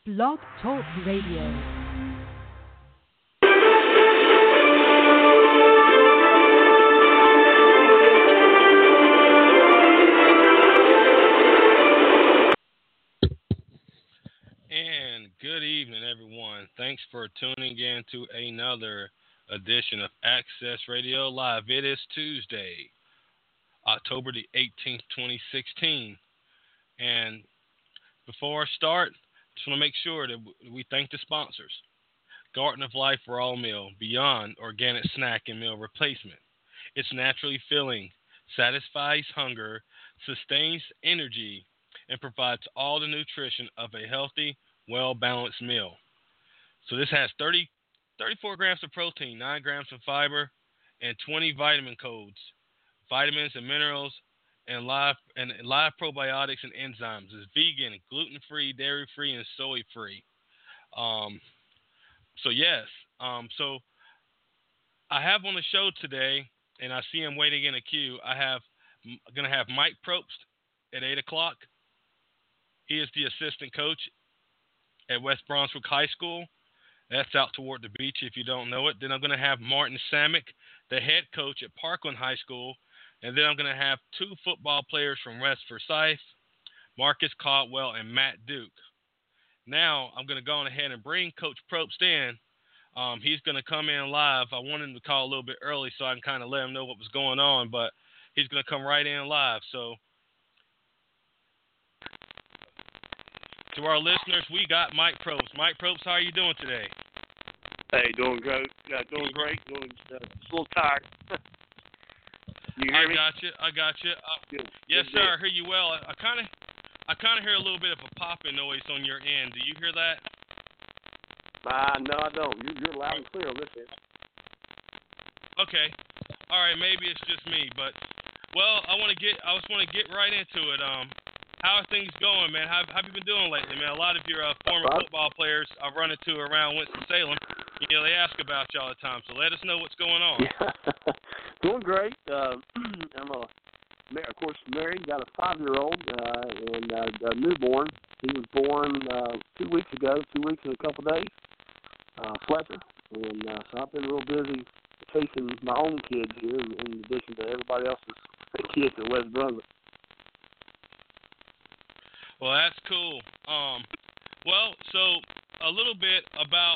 Blog Talk Radio. And good evening, everyone. Thanks for tuning in to another edition of Access Radio Live. It is Tuesday, October the 18th, 2016. And before I start, just want to make sure that we thank the sponsors. Garden of Life Raw Meal, Beyond Organic Snack and Meal Replacement. It's naturally filling, satisfies hunger, sustains energy, and provides all the nutrition of a healthy, well-balanced meal. So this has 34 grams of protein, 9 grams of fiber, and 20 vitamin codes, vitamins and minerals, and live probiotics and enzymes. It's vegan, gluten-free, dairy-free, and soy-free. So I have on the show today, and I see him waiting in a queue. I'm going to have Mike Probst at 8 o'clock. He is the assistant coach at West Brunswick High School. That's out toward the beach if you don't know it. Then I'm going to have Martin Samick, the head coach at Parkland High School. And then I'm going to have 2 football players from West Forsyth, Marcus Caldwell and Matt Duke. Now I'm going to go on ahead and bring Coach Probst in. He's going to come in live. I wanted him to call a little bit early so I can kind of let him know what was going on, but he's going to come right in live. So to our listeners, we got Mike Probst. Mike Probst, how are you doing today? Hey, doing great. Doing great. Just a little tired. You hear me? I got you. Yes, Good. sir. I hear you well. I kind of hear a little bit of a popping noise on your end. Do you hear that? No, I don't. You're loud and clear on this end. Okay. All right. Maybe it's just me, but I just want to get right into it. How are things going, man? How have you been doing lately, man? A lot of your former football players I've run into around Winston-Salem, they ask about you all the time. So let us know what's going on. Yeah. Doing great. I'm of course married, got a 5-year-old and a newborn. He was born 2 weeks ago, 2 weeks and a couple of days, Fletcher. And so I've been real busy chasing my own kids here in addition to everybody else's kids at West Brunswick. Well, that's cool. So a little bit about,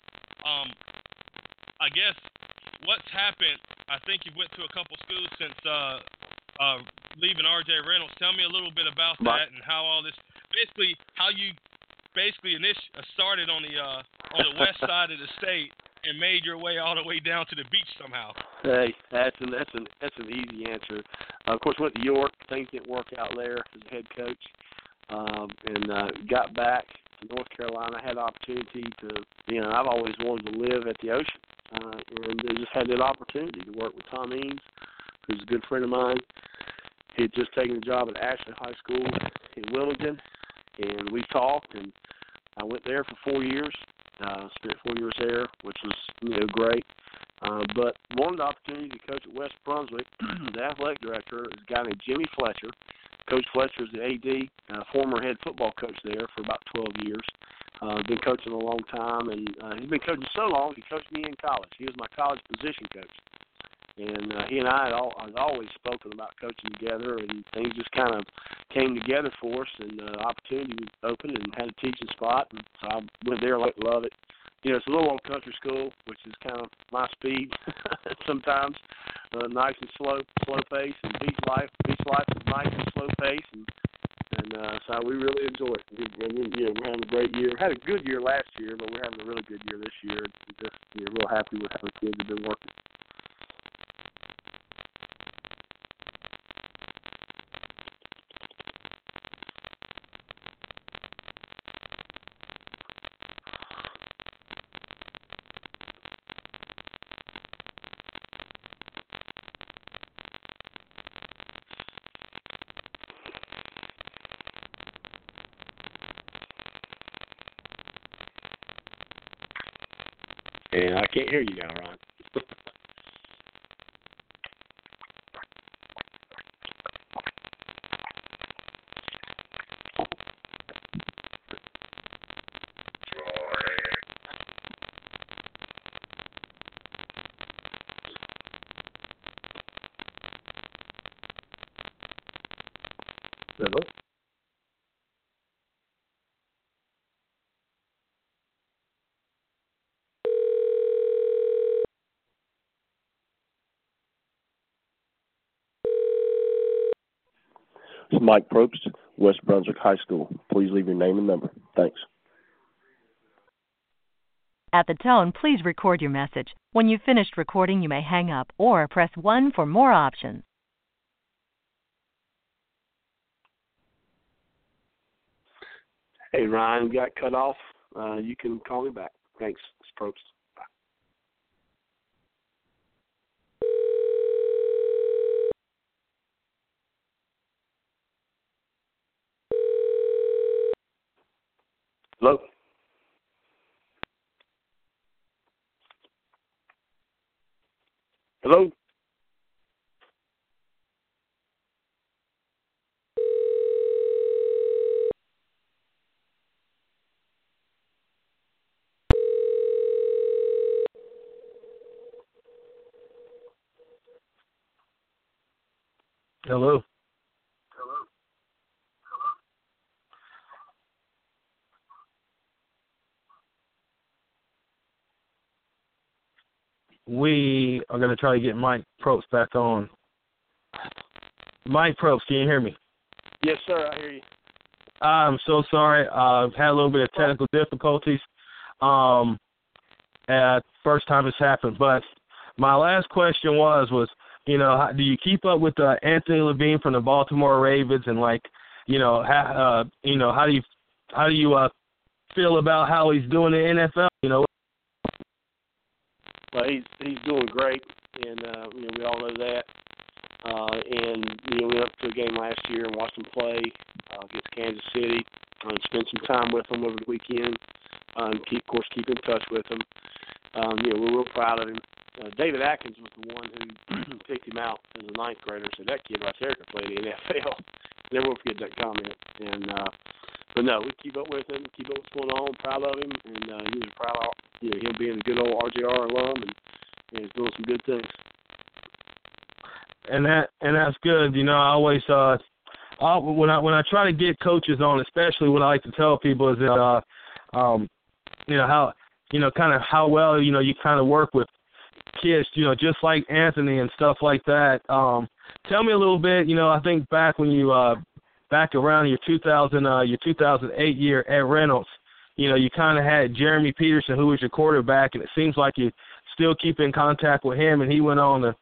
I guess, what's happened. I think you've went to a couple schools since leaving R.J. Reynolds. Tell me a little bit about that and how all this, how you started on the west side of the state and made your way all the way down to the beach somehow. Hey, that's an easy answer. Of course, went to York. Things didn't work out there as a head coach. And got back to North Carolina. Had the opportunity to, I've always wanted to live at the ocean, and just had that opportunity to work with Tom Eames, who's a good friend of mine. He had just taken a job at Ashley High School in Wilmington, and we talked, and I went there for 4 years. Spent 4 years there, which was great. But wanted the opportunity to coach at West Brunswick. The athletic director is a guy named Jimmy Fletcher. Coach Fletcher is the AD, former head football coach there for about 12 years. Been coaching a long time, and he's been coaching so long, he coached me in college. He was my college position coach. And he and I had always spoken about coaching together, and things just kind of came together for us, and the opportunity was open and had a teaching spot. And so I went there, love it. It's a little old country school, which is kind of my speed sometimes. Nice and slow pace, and beach life is nice and slow pace, and so we really enjoy it. We're having a great year. Had a good year last year, but we're having a really good year this year. Just real happy with how the kids have been working. And I can't hear you now, Ron. Hello? This is Mike Probst, West Brunswick High School. Please leave your name and number. Thanks. At the tone, please record your message. When you've finished recording, you may hang up or press 1 for more options. Hey, Ryan, got cut off. You can call me back. Thanks. It's Probst. Bye. Hello? Hello? Hello. We are going to try to get Mike Probst back on. Mike Probst, can you hear me? Yes, sir. I hear you. I'm so sorry. I've had a little bit of technical difficulties. First time it's happened. But my last question was, do you keep up with Anthony Levine from the Baltimore Ravens, and how do you feel about how he's doing in the NFL? Well, he's doing great, and we all know that. We went up to a game last year and watched him play against Kansas City, and spent some time with him over the weekend. Keep in touch with him. We're real proud of him. David Atkins was the one who picked him out as a ninth grader. So that kid right there could play in the NFL. Never will forget that comment. But no, we keep up with him, keep up what's going on. Proud of him, and he was proud of him being a good old RJR alum, and he's doing some good things. And that's good. I always when I try to get coaches on, especially what I like to tell people is that how well you kind of work with kids, just like Anthony and stuff like that. Tell me a little bit. I think back when you back around your 2008 year at Reynolds, you kind of had Jeremy Peterson, who was your quarterback, and it seems like you still keep in contact with him, and he went on to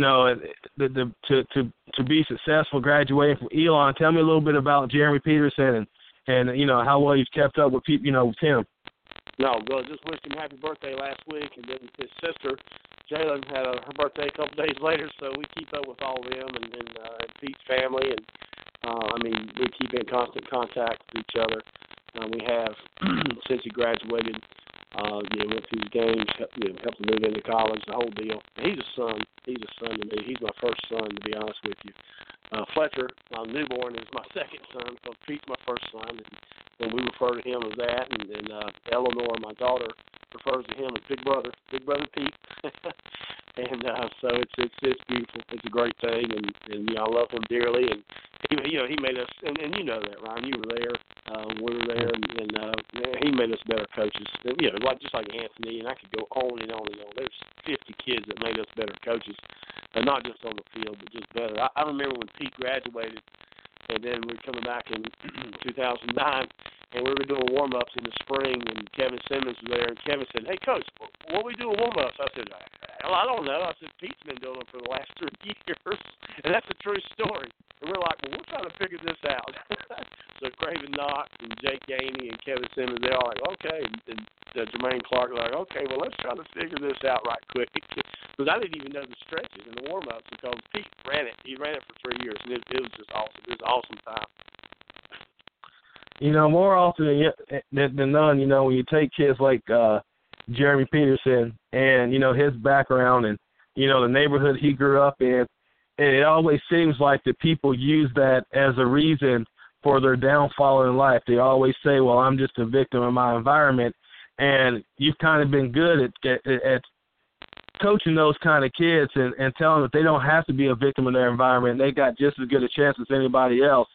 be successful graduating from Elon. Tell me a little bit about Jeremy Peterson and how well you've kept up with with him. No, well, just wished him happy birthday last week, and then his sister Jalen had her birthday a couple days later, so we keep up with all of them and Pete's family, and we keep in constant contact with each other. We have since he graduated. Went through his games, helped him move into college, the whole deal. And he's a son. He's a son to me. He's my first son, to be honest with you. Fletcher, my newborn, is my second son. So Pete's my first son, and we refer to him as that. And Eleanor, my daughter, refers to him as Big Brother Pete. And so it's beautiful. It's a great thing, and I love him dearly. And he made us, and you know that, Ryan. You were there. We were there, and he made us better coaches. And, just like Anthony, and I could go on and on and on. There's 50 kids that made us better coaches, and not just on the field, but just better. I remember when Pete graduated, and then we were coming back in 2009, and we were doing warm-ups in the spring, and Kevin Simmons was there, and Kevin said, "Hey, Coach, what are we doing warm-ups?" I said, "Hell, I don't know." I said, "Pete's been doing them for the last 3 years," and that's a true story. And we're like, "Well, we're trying to figure this out." So Craven Knox and Jake Gainey and Kevin Simmons, they're all like, "Okay," and Jermaine Clark are like, "Okay, well, let's try to figure this out right quick," because I didn't even know the stretches and the warm-ups because Pete ran it. He ran it for 3 years, and it was just awesome. It was an awesome time. More often than none, when you take kids like Jeremy Peterson and, his background and, the neighborhood he grew up in, it always seems like that people use that as a reason for their downfall in life. They always say, well, I'm just a victim of my environment. And you've kind of been good at coaching those kind of kids and telling them that they don't have to be a victim of their environment. They got just as good a chance as anybody else.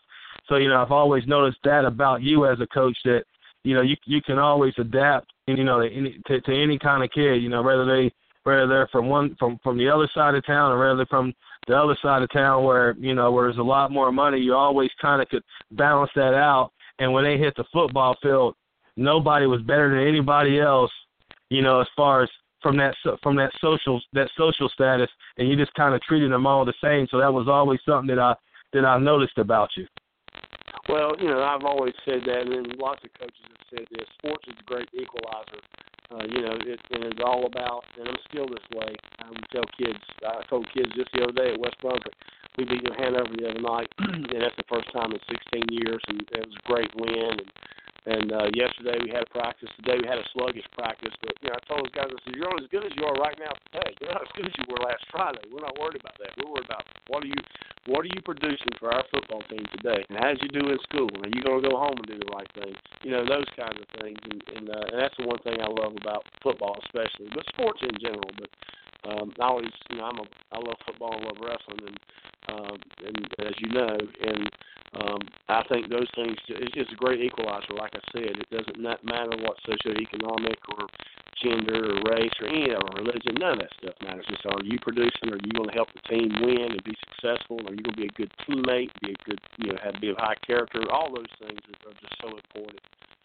So, I've always noticed that about you as a coach, that, you can always adapt, to any kind of kid, whether they're from the other side of town or whether they're from the other side of town where there's a lot more money. You always kind of could balance that out. And when they hit the football field, nobody was better than anybody else, as far as from that social status, and you just kind of treated them all the same. So that was always something that I noticed about you. Well, I've always said that, and lots of coaches have said this. Sports is a great equalizer. It's all about, and I'm still this way. I told kids just the other day at West Brunswick, we beat New Hanover the other night, and that's the first time in 16 years, and it was a great win. And yesterday we had a practice. Today we had a sluggish practice. But, I told those guys, I said, you're not as good as you are right now today. You're not as good as you were last Friday. We're not worried about that. We're worried about what are you producing for our football team today? And how did you do in school? Are you going to go home and do the right thing? Those kinds of things. And that's the one thing I love about football especially, but sports in general. But I always, I love football and love wrestling, and as you know, and I think those things, it's a great equalizer. Like I said, it doesn't matter what socioeconomic or gender or race or any of or religion. None of that stuff matters. It's are you producing? Are you going to help the team win and be successful? Are you going to be a good teammate? Be a good, be of high character? All those things are just so important.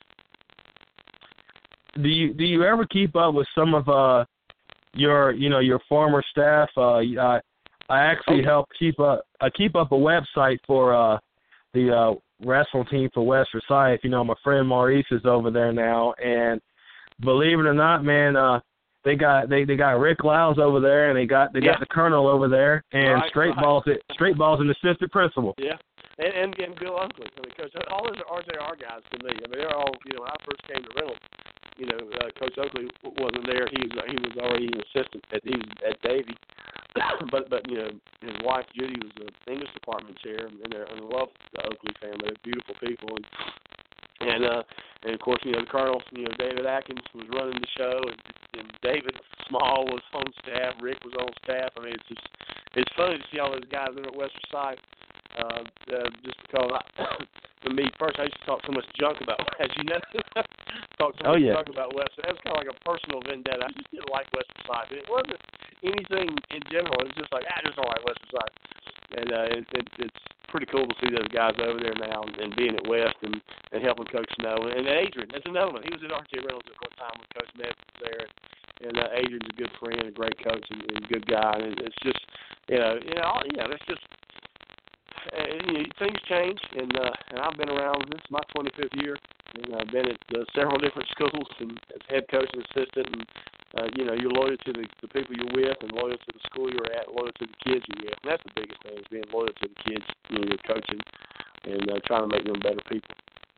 Do you ever keep up with some of your former staff? I actually help keep up a website for the wrestling team for West Forsyth. My friend Maurice is over there now, and believe it or not, man, they got Rick Lyles over there, and they got the Colonel over there, and Straight Ball's an assistant principal. Yeah. And Bill Oakley, Coach. All those are RJR guys to me. They're all. When I first came to Reynolds, Coach Oakley wasn't there. He was already an assistant at Davie. but his wife Judy was the English department chair, and I love the Oakley family. They're beautiful people, and of course the Colonel, David Atkins was running the show, and David Small was on staff. Rick was on staff. It's funny to see all those guys there at West Forsyth. Just because for me first, I used to talk so much junk about, as you know, junk about West. That was kind of like a personal vendetta. I just didn't like West Forsyth. It wasn't anything in general. It was just like I just don't like West Forsyth. And it's pretty cool to see those guys over there now and being at West and helping Coach Snow. And Adrian, that's another one. He was at RJ Reynolds at one time when Coach Memphis was there. And Adrian's a good friend, a great coach, and a good guy. And it's just, it's just. Things change, and I've been around. This is my 25th year, and I've been at several different schools and as head coach and assistant. And you're loyal to the people you're with, and loyal to the school you're at, loyal to the kids you're with. And that's the biggest thing, is being loyal to the kids you're coaching, and trying to make them better people.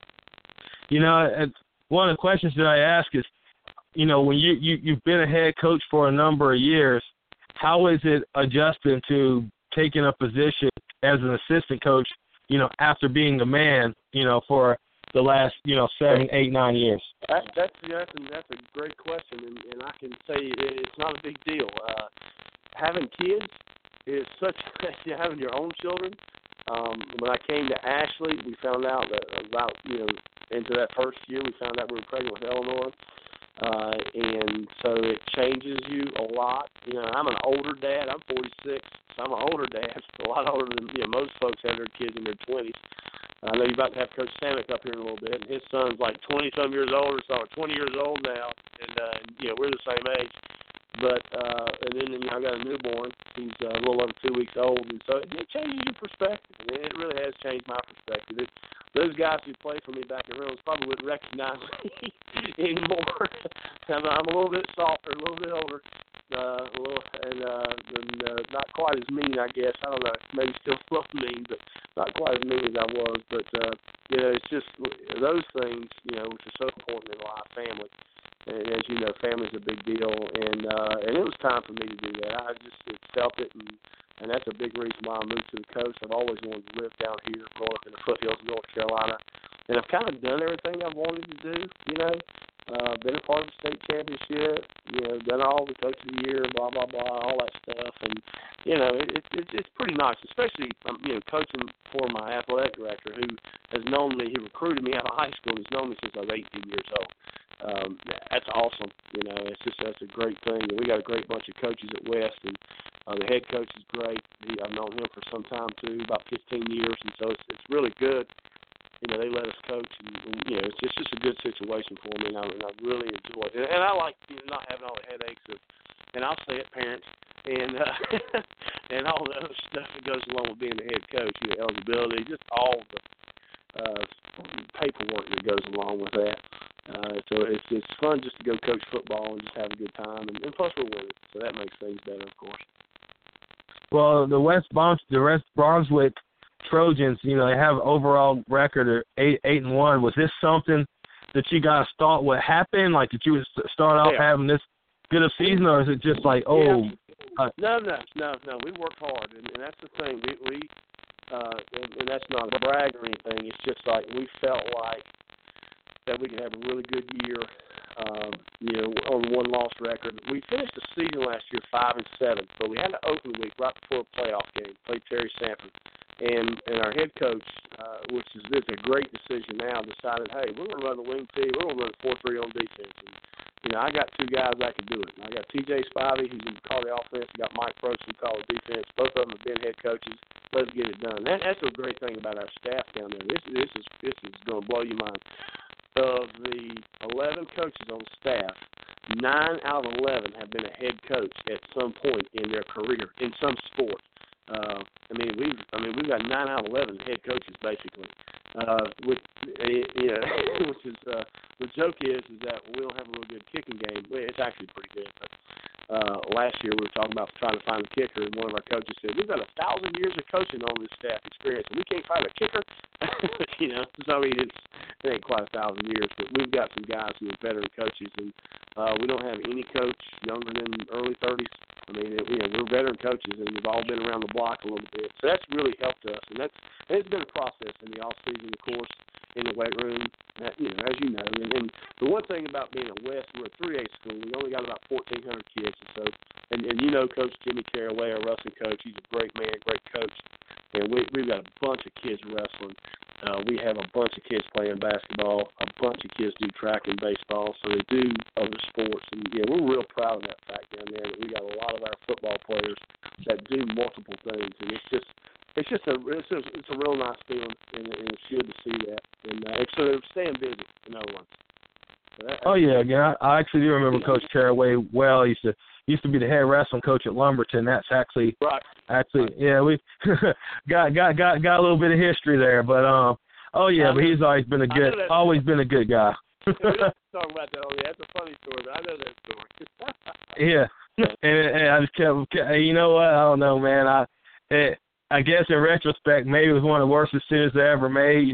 One of the questions that I ask is, when you've been a head coach for a number of years, how is it adjusting to taking a position as an assistant coach, after being the man, for the last, 7, 8, 9 years? That's a great question, and I can say it's not a big deal. Having kids is such having your own children. When I came to Ashley, we found out that about into that first year, we found out we were pregnant with Eleanor. And so it changes you a lot. I'm an older dad. I'm 46, so I'm an older dad, a lot older than most folks have their kids in their 20s. I know you're about to have Coach Samick up here in a little bit, and his son's like 20-some years old, or 20 years old now, and we're the same age. But and then I got a newborn. He's a little over 2 weeks old, and so it changes your perspective. And it really has changed my perspective. Those guys who played for me back at Reynolds probably wouldn't recognize me anymore. I'm a little bit softer, a little bit older, not quite as mean, I guess. I don't know, maybe still a little mean, but not quite as mean as I was. But it's just those things, which are so important in life, family. And as you know, family's a big deal, and it was time for me to do that. I just felt it, and that's a big reason why I moved to the coast. I've always wanted to live down here, growing up in the foothills of North Carolina, and I've kind of done everything I've wanted to do, been a part of the state championship, done all the coach of the year, blah, blah, blah, all that stuff. And, it's pretty nice, especially, coaching for my athletic director who has known me. He recruited me out of high school and has known me since I was 18 years old. That's awesome. That's a great thing. And we got a great bunch of coaches at West, and the head coach is great. I've known him for some time, too, about 15 years, and so it's really good. They let us coach, and it's just a good situation for me, and I really enjoy it. And I like not having all the headaches of, and I'll say it, parents, and and all the other stuff that goes along with being the head coach, eligibility, just all the paperwork that goes along with that. So it's fun just to go coach football and just have a good time, and plus we're winning, so that makes things better, of course. Well, the West Brunswick Trojans, they have an overall record of 8-1. Was this something that you guys thought would happen? Like, did you start off having this good of season, or is it just like, No. We worked hard, and that's the thing. We and that's not a brag or anything. It's just like we felt like that we could have a really good year, on one-loss record. We finished the season last year 5-7, but we had an open week right before a playoff game. Played Terry Sanford. And our head coach, which is a great decision now, decided, hey, we're going to run the wing tee. We're going to run 4-3 on defense. And, I got two guys that can do it. I got T.J. Spivey, who's going to call the offense. I got Mike Probst, who call the defense. Both of them have been head coaches. Let's get it done. That's a great thing about our staff down there. This is going to blow your mind. Of the 11 coaches on staff, 9 out of 11 have been a head coach at some point in their career in some sport. We've got 9 out of 11 head coaches basically. Which is the joke is that we don't have a real good kicking game. It's actually pretty good. But last year we were talking about trying to find a kicker, and one of our coaches said, "We've got 1,000 years of coaching on this staff experience, and we can't find a kicker." It ain't quite 1,000 years, but we've got some guys who are veteran coaches, and we don't have any coach younger than early 30s. We're veteran coaches, and we've all been around the block a little bit. So that's really helped us, and it's been a process in the off season, of course, in the weight room, as you know. And the one thing about being at West, we're a 3A school. We only got about 1,400 kids, and Coach Jimmy Caraway, our wrestling coach, he's a great man, great coach. And we've got a bunch of kids wrestling. We have a bunch of kids playing basketball. A bunch of kids do track and baseball, so they do other sports. And we're real proud of that fact down there that we got a lot of our football players that do multiple things, and it's a real nice feeling, and it's good to see that. And so they're staying busy, in other words. I actually do remember Coach Caraway well. He used to be the head wrestling coach at Lumberton. That's actually right. We got a little bit of history there, but but he's always been a good guy. We don't talk about that. That's a funny story, but I know that story. Yeah, and I just kept. You know what? I don't know, man. I guess in retrospect, maybe it was one of the worst decisions I ever made.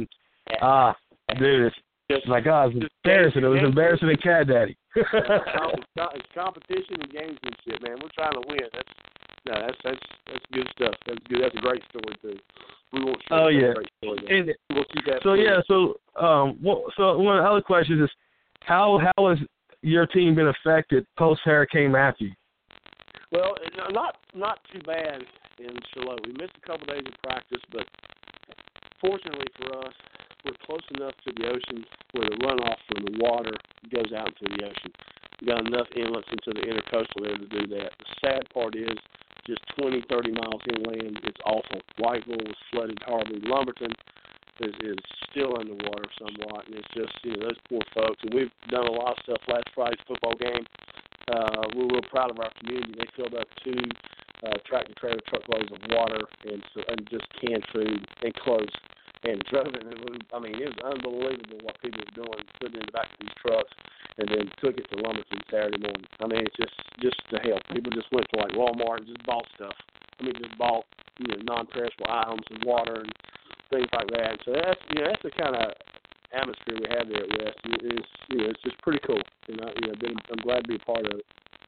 Dude, it's like, it's embarrassing. It was embarrassing to Cat Daddy. It's competition and gamesmanship, man. We're trying to win. That's good stuff. That's good. That's a great story too. We won't share that great story. We'll keep that. So one of the other questions is, how has your team been affected post Hurricane Matthew? Well, not too bad in Charlotte. We missed a couple days of practice, but fortunately for us, we're close enough to the ocean where the runoff from the water goes out into the ocean. We got enough inlets into the intercoastal area to do that. The sad part is just 20, 30 miles inland, it's awful. Whiteville was flooded horribly. Lumberton is still underwater somewhat, and it's just, those poor folks. And we've done a lot of stuff last Friday's football game. We're real proud of our community. They filled up 2 tractor-trailer truckloads of water and just canned food and clothes and drove it. It was unbelievable what people were doing, putting it in the back of these trucks, and then took it to Lumberton Saturday morning. It's just to help. People just went to like Walmart and just bought stuff. Just bought non-perishable items and water and things like that. So that's the kind of atmosphere we have there at West. It's just pretty cool. I'm glad to be a part of it.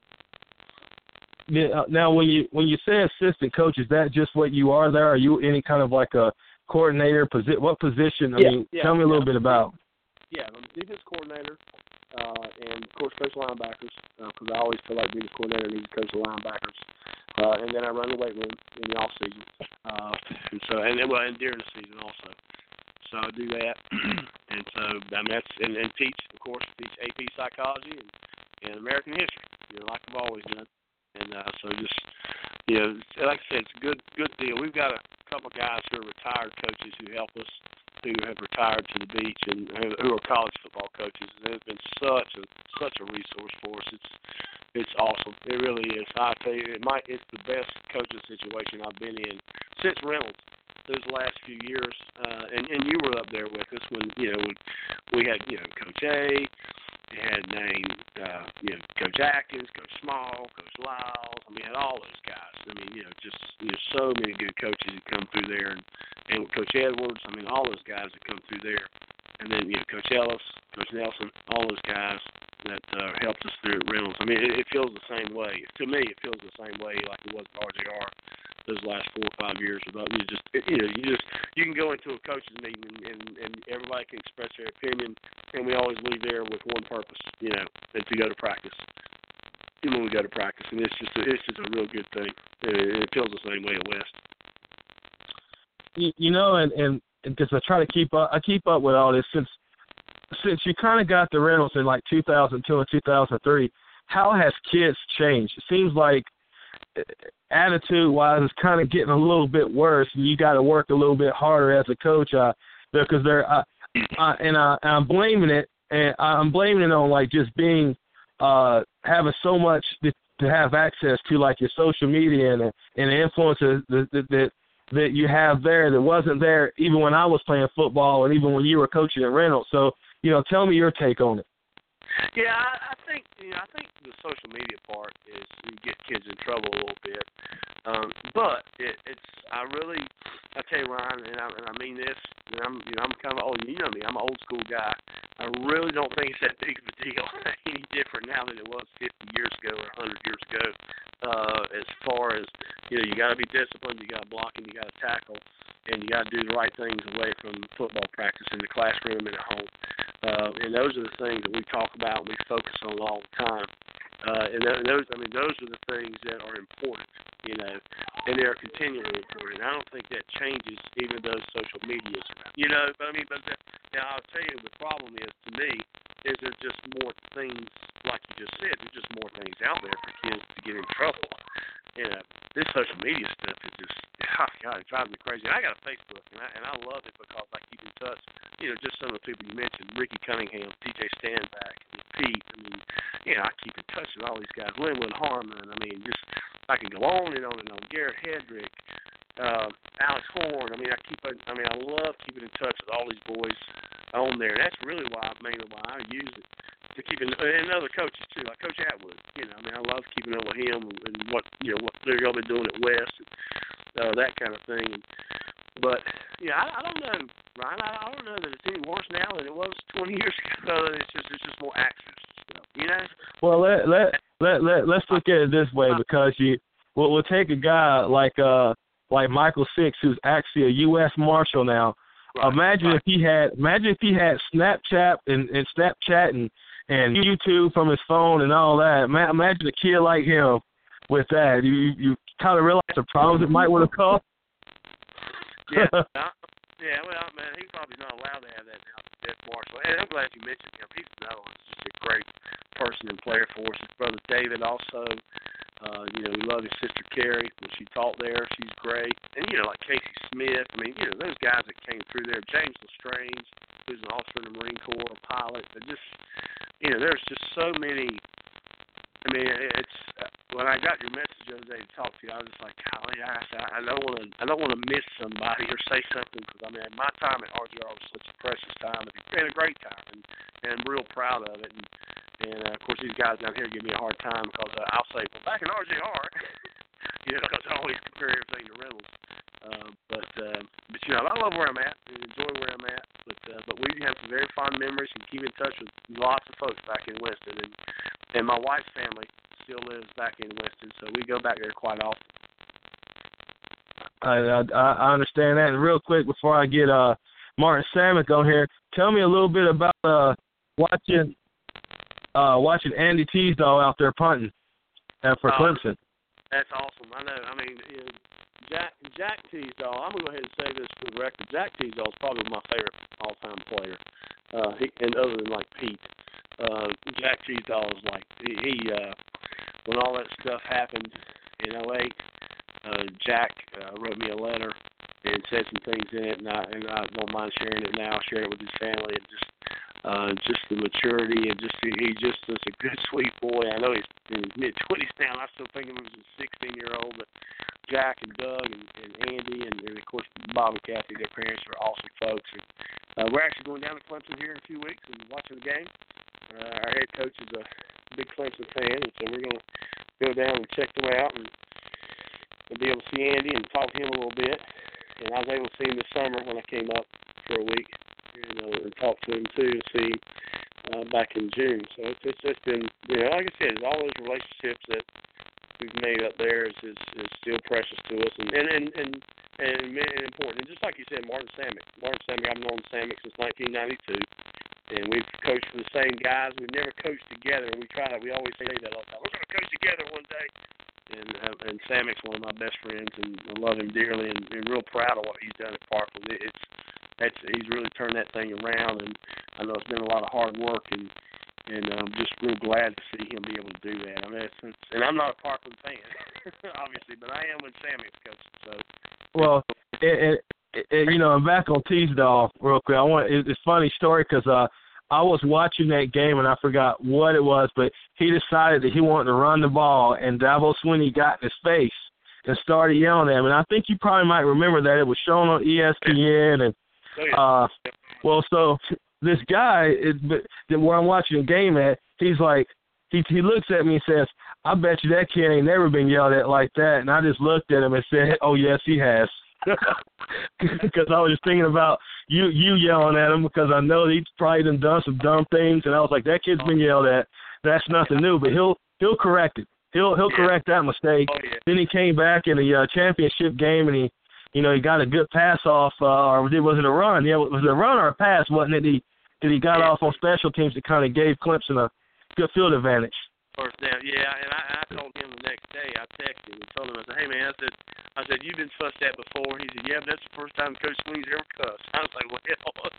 Yeah. Now, when you say assistant coach, is that just what you are there? Are you any kind of like a coordinator? What position? Tell me a little bit about. Yeah, I'm a defense coordinator. and, of course, coach linebackers, because I always feel like being a coordinator needs to coach the linebackers. And then I run the weight room in the off-season, and during the season also. So I do that, and so and teach, of course, AP psychology and American history, like I've always done. And so just, like I said, it's a good deal. We've got a couple of guys who are retired coaches who help us, who have retired to the beach and who are college football coaches. And it's been such a resource for us. It's awesome. It really is. I tell you, it's the best coaching situation I've been in since Reynolds. Those last few years, and you were up there with us when we had Coach A, we had named Coach Atkins, Coach Small, Coach Lyles. I mean, had all those guys. I mean, just so many good coaches that come through there, and with Coach Edwards. I mean, all those guys that come through there, and then Coach Ellis, Coach Nelson, all those guys that helped us through at Reynolds. I mean, it feels the same way. To me, it feels the same way like it was at RJR. Those last 4 or 5 years, about you can go into a coaches meeting and everybody can express their opinion, and we always leave there with one purpose, and to go to practice. Even when we go to practice, and it's just a real good thing. It feels the same way at West. And because I try to keep up with all this since you kind of got the Reynolds in like 2002 and 2003. How has kids changed? It seems like attitude-wise, it's kind of getting a little bit worse, and you got to work a little bit harder as a coach because I'm blaming it, and I'm blaming it on like just being having so much to have access to, like your social media and the influences that you have there that wasn't there even when I was playing football and even when you were coaching at Reynolds. So tell me your take on it. Yeah, I think the social media part is you get kids in trouble a little bit, but I tell you, Ryan, and I mean this, and I'm kind of old. You know me, I'm an old school guy. I really don't think it's that big of a deal, any different now than it was 50 years ago or 100 years ago. As far as you got to be disciplined, you got to block, and you got to tackle, and you got to do the right things away from football practice in the classroom and at home. And those are the things that we talk about and we focus on all the time. And those are the things that are important, and they are continually important. I don't think that changes even though social media is, but I'll tell you the problem is, to me, is there's just more things, like you just said, there's just more things out there for kids to get in trouble. This social media stuff is just, God, it drives me crazy. I got a Facebook, and I love it because I keep in touch. Just some of the people you mentioned, Ricky Cunningham, TJ Stanback, Pete. I keep in touch with all these guys. Linwood Harmon. I can go on and on and on. Garrett Hedrick, Alex Horn. I love keeping in touch with all these boys on there. And that's really mainly why I use it. To keep in, and other coaches too, like Coach Atwood. I love keeping up with him and what they're going to be doing at West, and that kind of thing. But I don't know, Ryan. I don't know that it's any worse now than it was 20 years ago. It's just more access to stuff. Well, let's look at it this way, because we'll take a guy like Michael Six, who's actually a U.S. Marshal now. Right, imagine if he had Snapchat and Snapchat and YouTube from his phone and all that. Imagine a kid like him with that. You kind of realize the problems it might would have caused. Yeah. Well, man, he's probably not allowed to have that now, Jeff Marshall. And I'm glad you mentioned him. He's another one. He's just a great person and player for us. His brother David also. We love his sister Carrie when she taught there. She's great. And, like Casey Smith. Those guys that came through there. James Lestrange, who's an officer in the Marine Corps, a pilot. They're just, there's just so many. It's when I got your message the other day to talk to you, I was just like, golly, I don't want to miss somebody or say something, because my time at RJR was such a precious time and a great time, and I'm real proud of it. And of course, these guys down here give me a hard time because I'll say, well, back in RJR, because I always compare everything to Reynolds. But I love where I'm at and enjoy where I'm at. But we have some very fond memories and keep in touch with lots of folks back in Weston. And my wife's family still lives back in Weston, so we go back there quite often. I understand that. And real quick, before I get Martin Samick on here, tell me a little bit about watching watching Andy Teasdale out there punting for Clemson. That's awesome. I know. I mean, Jack Teasdale, I'm going to go ahead and say this for the record. Jack Teasdale is probably my favorite all-time player, and other than, like, Pete. Jack Teasdale is like, when all that stuff happened in 2008, Jack wrote me a letter and said some things in it, and I don't mind sharing it now. Share it with his family, and just the maturity, and he's just a good, sweet boy. I know he's in his mid-20s now, and I still think of him as a 16-year-old, but Jack and Doug and Andy and of course Bob and Kathy, their parents, are awesome folks. And, we're actually going down to Clemson here in a few weeks and watching the game. Our head coach is a big Clemson fan, and so we're going to go down and check them out and be able to see Andy and talk to him a little bit. And I was able to see him this summer when I came up for a week, and talk to him too, and see back in June. So it's just been, like I said, all those relationships that we've made up there is still precious to us and important. And just like you said, Martin Samick, I've known Samick since 1992, and we've coached for the same guys. We've never coached together, and we always say that all the time. We're going to coach together one day. And Samick's one of my best friends, and I love him dearly, and real proud of what he's done at Parkland. He's really turned that thing around, and I know it's been a lot of hard work, and I'm just real glad to see him be able to do that. I mean, and I'm not a Parkland fan, obviously, but I am when Samick's coaching. So, well, and back on Teasdale real quick. It's a funny story because I was watching that game, and I forgot what it was, but he decided that he wanted to run the ball, and Dabo Swinney got in his face and started yelling at him. And I think you probably might remember that. It was shown on ESPN. And so this guy, where I'm watching the game at, he's like, he looks at me and says, I bet you that kid ain't never been yelled at like that. And I just looked at him and said, oh, yes, he has. Because I was just thinking about you yelling at him, because I know he's probably done some dumb things, and I was like, that kid's been yelled at. That's nothing new, but he'll correct it. He'll correct that mistake. Oh, yeah. Then he came back in the championship game, and he got a good pass off, or was it a run? Yeah, was it a run or a pass? Wasn't it? He got off on special teams that kind of gave Clemson a good field advantage. First down, yeah, and I told him the next day. I texted him and told him, I said, hey man, I said you've been fussed at before. He said, yeah, but that's the first time Coach Swinney's ever cussed. I was like, well,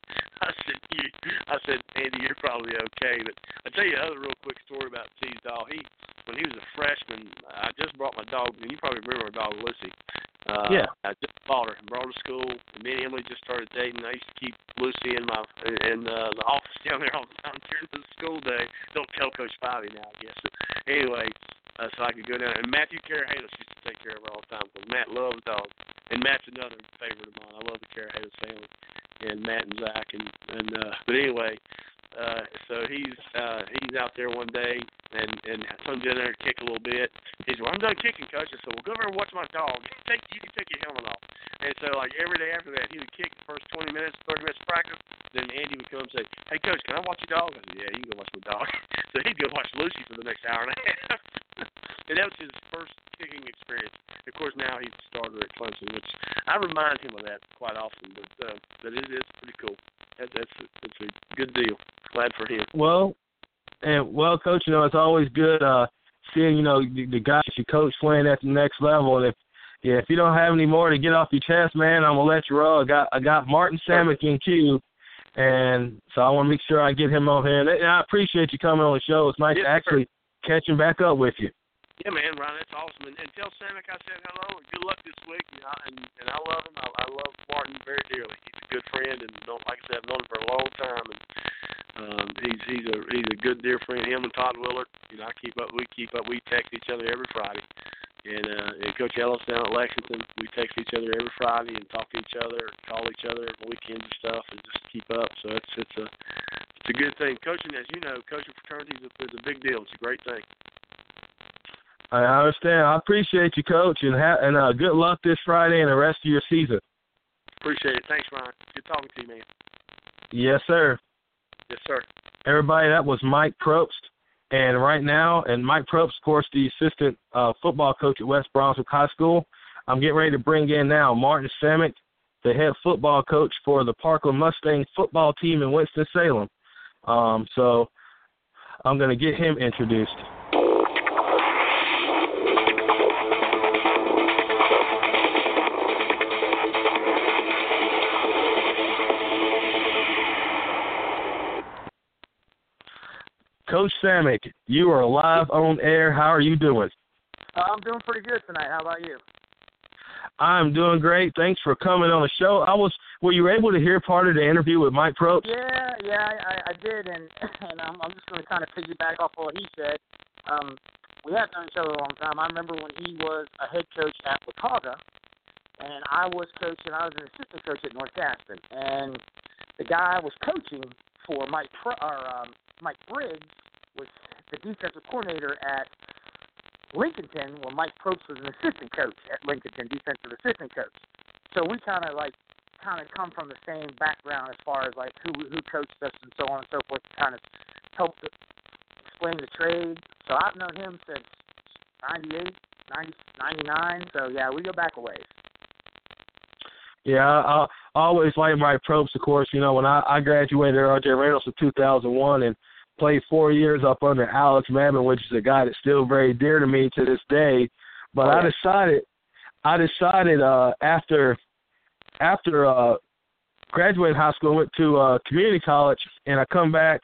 I said, Andy, you're probably okay. But I'll tell you another real quick story about Teasdale. When he was a freshman, I just brought my dog, and you probably remember our dog Lucy. Yeah. I just bought her and brought her to school. And me and Emily just started dating. I used to keep Lucy in the office down there all the time during the school day. Don't tell Coach Spivey now, I guess. Anyway, so I could go down. And Matthew Carahalis used to take care of her all the time, because Matt loves dogs. And Matt's another favorite of mine. I love the Carahalis family, and Matt and Zach. But anyway, so he's out there one day and comes in there to kick a little bit. He said, well, I'm done kicking, Coach. I said, well, go over and watch my dog. You can take your helmet off. And so, like, every day after that, he would kick the first 20 minutes, 30 minutes of practice. Then Andy would come and say, hey, Coach, can I watch your dog? I said, yeah, you can go watch my dog. So he'd go watch Lucy for the next hour and a half. And that was his first kicking experience. Of course, now he's a starter at Clemson, which I remind him of that quite often. But it is pretty cool. It's a good deal. Glad for him. Well, Coach, it's always good seeing, the guys you coach playing at the next level. And if you don't have any more to get off your chest, man, I'm gonna let you roll. I got Martin Samick in queue, and so I want to make sure I get him on here. And I appreciate you coming on the show. It's nice to actually catching back up with you. Yeah, man, Ryan, that's awesome. And tell Samick I said hello and good luck this week. And I love him. I love Martin very dearly. He's a good friend, and like I said, I've known him for a long time. And he's a good dear friend. Him and Todd Willard, we keep up. We text each other every Friday. And Coach Ellis down at Lexington, we text each other every Friday and talk to each other, call each other on weekends and stuff, and just keep up. So it's a good thing. Coaching, as you know, coaching fraternities is a big deal. It's a great thing. I understand. I appreciate you, Coach, and good luck this Friday and the rest of your season. Appreciate it. Thanks, Ryan. Good talking to you, man. Yes, sir. Yes, sir. Everybody, that was Mike Probst. And right now, Mike Probst, of course, the assistant football coach at West Brunswick High School. I'm getting ready to bring in now Martin Samick, the head football coach for the Parkland Mustangs football team in Winston-Salem. I'm going to get him introduced. Coach Samick, you are live on air. How are you doing? I'm doing pretty good tonight. How about you? I'm doing great. Thanks for coming on the show. Were you able to hear part of the interview with Mike Probst? Yeah, I did, and I'm just going to kind of piggyback off what he said. We have known each other a long time. I remember when he was a head coach at Watauga, and I was an assistant coach at North Gaston, and the guy I was coaching for Mike Briggs was the defensive coordinator at Lincolnton, where Mike Probst was an assistant coach at Lincolnton, defensive assistant coach. So we kind of come from the same background as far as like who coached us and so on and so forth, to kind of help explain the trade. So I've known him since 98, 99. So yeah, we go back a ways. Yeah, I always liked Mike Probst, of course. You know, when I graduated at R.J. Reynolds in 2001 and played 4 years up under Alex Mabbin, which is a guy that's still very dear to me to this day. But I decided after graduating high school, I went to community college, and I come back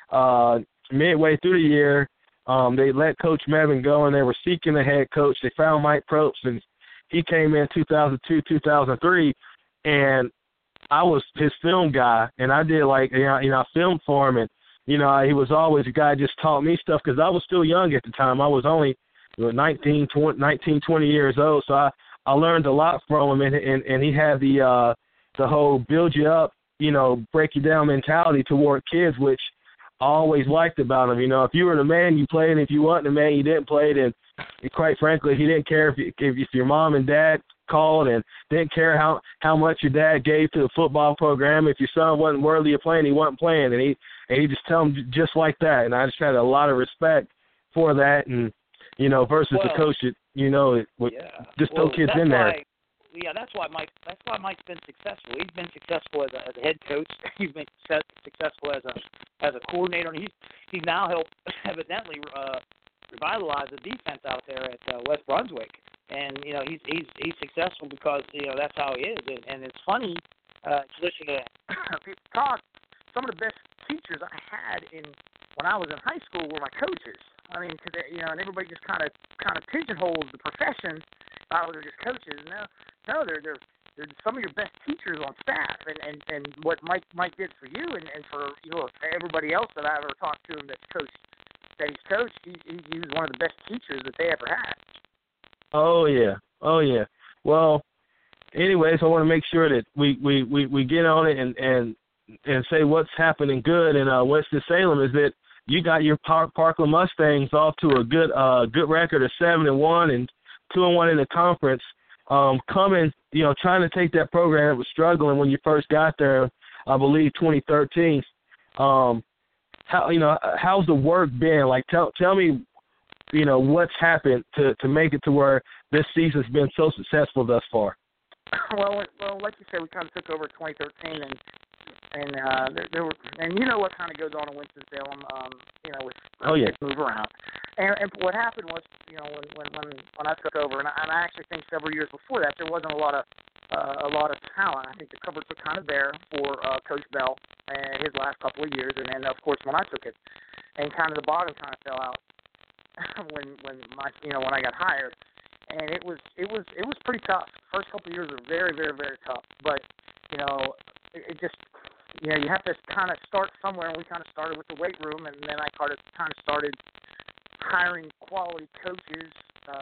midway through the year. They let Coach Mabbin go, and they were seeking a head coach. They found Mike Probst, and he came in 2002, 2003, and I was his film guy, and I did I filmed for him, and he was always a guy just taught me stuff because I was still young at the time. I was only 19, 20 years old, so I learned a lot from him, and he had the whole build you up, break you down mentality toward kids, which I always liked about him. If you were the man, you played, and if you wasn't the man, you didn't play. And quite frankly, he didn't care if your mom and dad called, and didn't care how much your dad gave to the football program. If your son wasn't worthy of playing, he wasn't playing, and he just tell him just like that. And I just had a lot of respect for that, and versus the coach that just throw kids in there. Yeah, that's why Mike's been successful. He's been successful as a head coach. He's been successful as a coordinator, and he's now helped evidently revitalize the defense out there at West Brunswick. And he's successful because that's how he is. And it's funny to listen to people talk. Some of the best teachers I had when I was in high school were my coaches. I mean, because and everybody just kind of pigeonholes the profession. They're just coaches. No, they're some of your best teachers on staff. And what Mike did for you and for everybody else that I ever talked to him that he's coached, he was one of the best teachers that they ever had. Oh yeah. Well, anyways, I want to make sure that we get on it and say what's happening good in Winston-Salem is that you got your Parkland Mustangs off to a good record of 7-1 and 2-1 in the conference. Coming, trying to take that program that was struggling when you first got there, I believe 2013. How's the work been? Like, tell me, what's happened to make it to where this season's been so successful thus far. Well, like you said, we kind of took over 2013, and there were, and what kind of goes on in Winston-Salem, with move around. And what happened was, when I took over, and I actually think several years before that, there wasn't a lot of talent. I think the cupboards were kind of bare for Coach Bell and his last couple of years, and then of course when I took it, and kind of the bottom kind of fell out when I got hired, and it was pretty tough. First couple of years were very, very, very tough, but it just. You have to kind of start somewhere, and we kind of started with the weight room, and then I kind of started hiring quality coaches,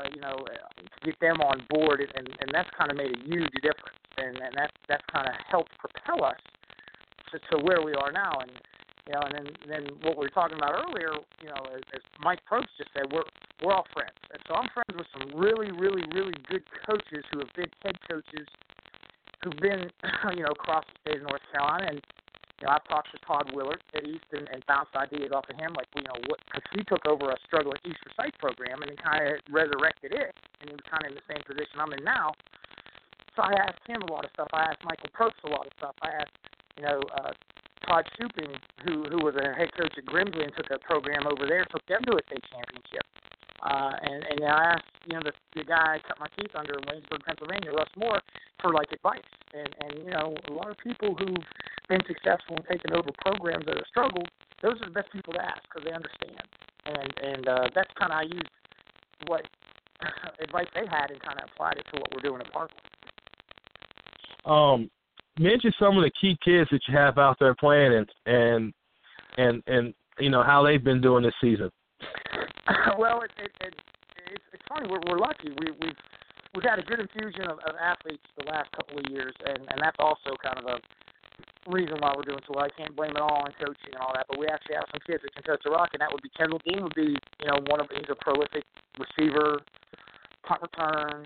to get them on board, and that's kind of made a huge difference, and that's kind of helped propel us to where we are now, and and then what we were talking about earlier, as Mike Probst just said, we're all friends, and so I'm friends with some really, really, really good coaches who have been head coaches, who've been across the state of North Carolina, and I've talked to Todd Willard at East and bounced ideas off of him, like, because he took over a struggling East Forsyth program and he kind of resurrected it, and he was kind of in the same position I'm in now. So I asked him a lot of stuff. I asked Michael Probst a lot of stuff. I asked, Todd Shuping, who was a head coach at Grimsley and took a program over there, took them to a state championship. And I asked, the guy I cut my teeth under in Waynesburg, Pennsylvania, Russ Moore, for advice. And a lot of people who've been successful in taking over programs that have struggled, those are the best people to ask because they understand. And that's kind of I used what advice they had and kind of applied it to what we're doing at Parkland. Mention some of the key kids that you have out there playing and how they've been doing this season. Well, it's funny. We're lucky. We've had a good infusion of athletes the last couple of years, and that's also kind of a reason why we're doing so well. I can't blame it all on coaching and all that, but we actually have some kids that can touch the rock, and that would be Kendall Dean would be he's a prolific receiver, punt return,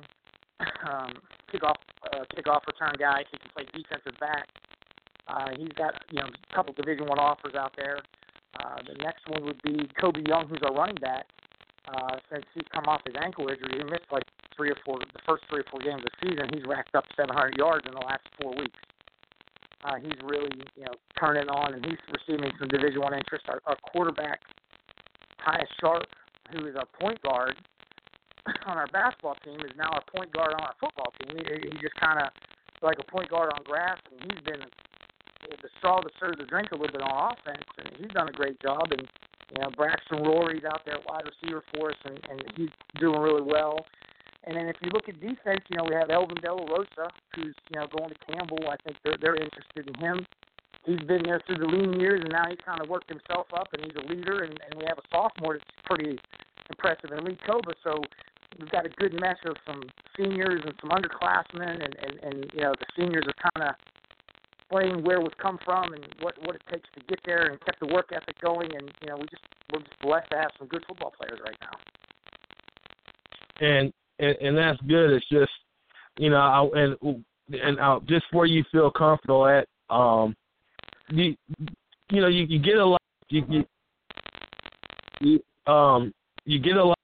kickoff return guy. He can play defensive back. He's got a couple Division I offers out there. The next one would be Kobe Young, who's our running back. Since he's come off his ankle injury, he missed the first 3 or 4 games of the season. He's racked up 700 yards in the last 4 weeks. He's really turning on, and he's receiving some Division I interest. Our quarterback, Tyus Sharp, who is our point guard on our basketball team, is now our point guard on our football team. He's just kind of like a point guard on grass, and he's been the straw that serves the drink a little bit on offense, and he's done a great job. And Braxton Rory's out there at wide receiver for us, and he's doing really well. And then if you look at defense, we have Elvin De La Rosa, who's going to Campbell. I think they're interested in him. He's been there through the lean years, and now he's kind of worked himself up, and he's a leader. And we have a sophomore that's pretty impressive in Lee Koba. So we've got a good mesh of some seniors and some underclassmen, and the seniors are kind of playing where we've come from and what it takes to get there, and kept the work ethic going. And we're just blessed to have some good football players right now. And that's good. It's just just where you feel comfortable at. You get a lot. You get a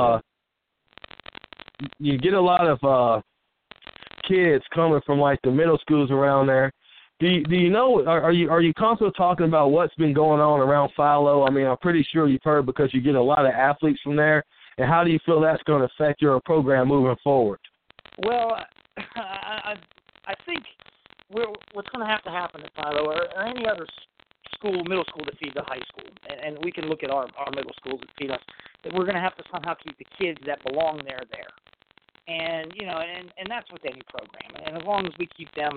lot of kids coming from the middle schools around there. Do you know? Are you comfortable talking about what's been going on around Philo? I mean, I'm pretty sure you've heard because you get a lot of athletes from there. And how do you feel that's going to affect your program moving forward? Well, I think what's going to have to happen at Philo or any other middle school that feeds a high school, and we can look at our middle schools that feed us, that we're going to have to somehow keep the kids that belong there. And, and that's with any program. And as long as we keep them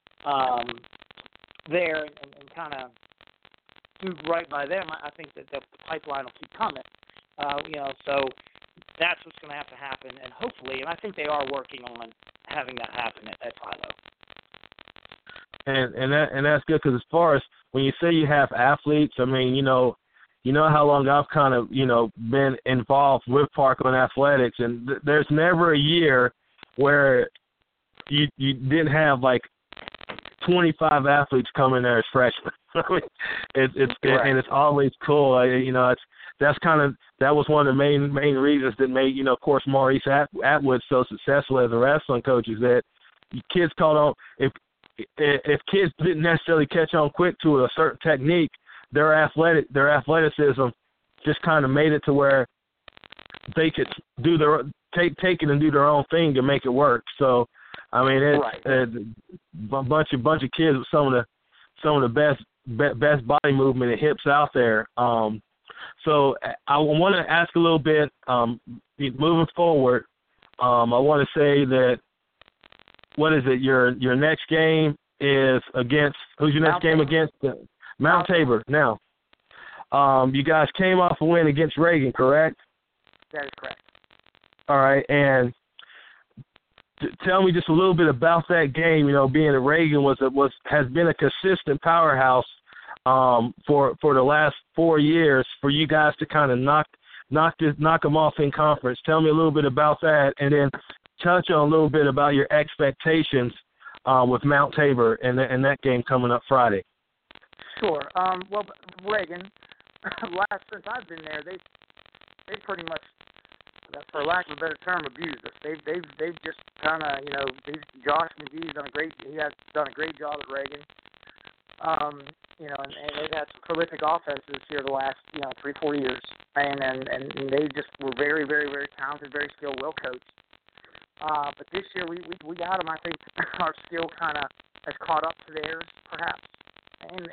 there and kind of do right by them, I think that the pipeline will keep coming. So that's what's going to have to happen, and hopefully, and I think they are working on having that happen at Philo. And that's good, because as far as when you say you have athletes, I mean, how long I've kind of been involved with Parkland athletics, and there's never a year where you didn't have 25 athletes coming there as freshmen. I mean, and it's always cool. That was one of the main reasons that made, of course, Maurice Atwood so successful as a wrestling coach, is that kids caught on. If kids didn't necessarily catch on quick to a certain technique, their athleticism just kind of made it to where they could do take it and do their own thing to make it work. So, I mean, it's a bunch of kids with some of the best body movement and hips out there. So I want to ask a little bit, moving forward, I want to say that, what is it, your next game is against, who's your next game against? Mount Tabor. Now, you guys came off a win against Reagan, correct? That is correct. All right, and tell me just a little bit about that game. Being that Reagan has been a consistent powerhouse for the last 4 years, for you guys to kind of knock them off in conference. Tell me a little bit about that, and then touch on a little bit about your expectations with Mount Tabor and that game coming up Friday. Sure. Well, Reagan, since I've been there, they pretty much, for lack of a better term, abused us. They've just kind of, Josh McGee's he has done a great job at Reagan. you know, and they've had some prolific offenses here the last, 3-4 years, and they just were very, very, very talented, very skilled, well coached. But this year we got them. I think our skill kind of has caught up to theirs, perhaps, and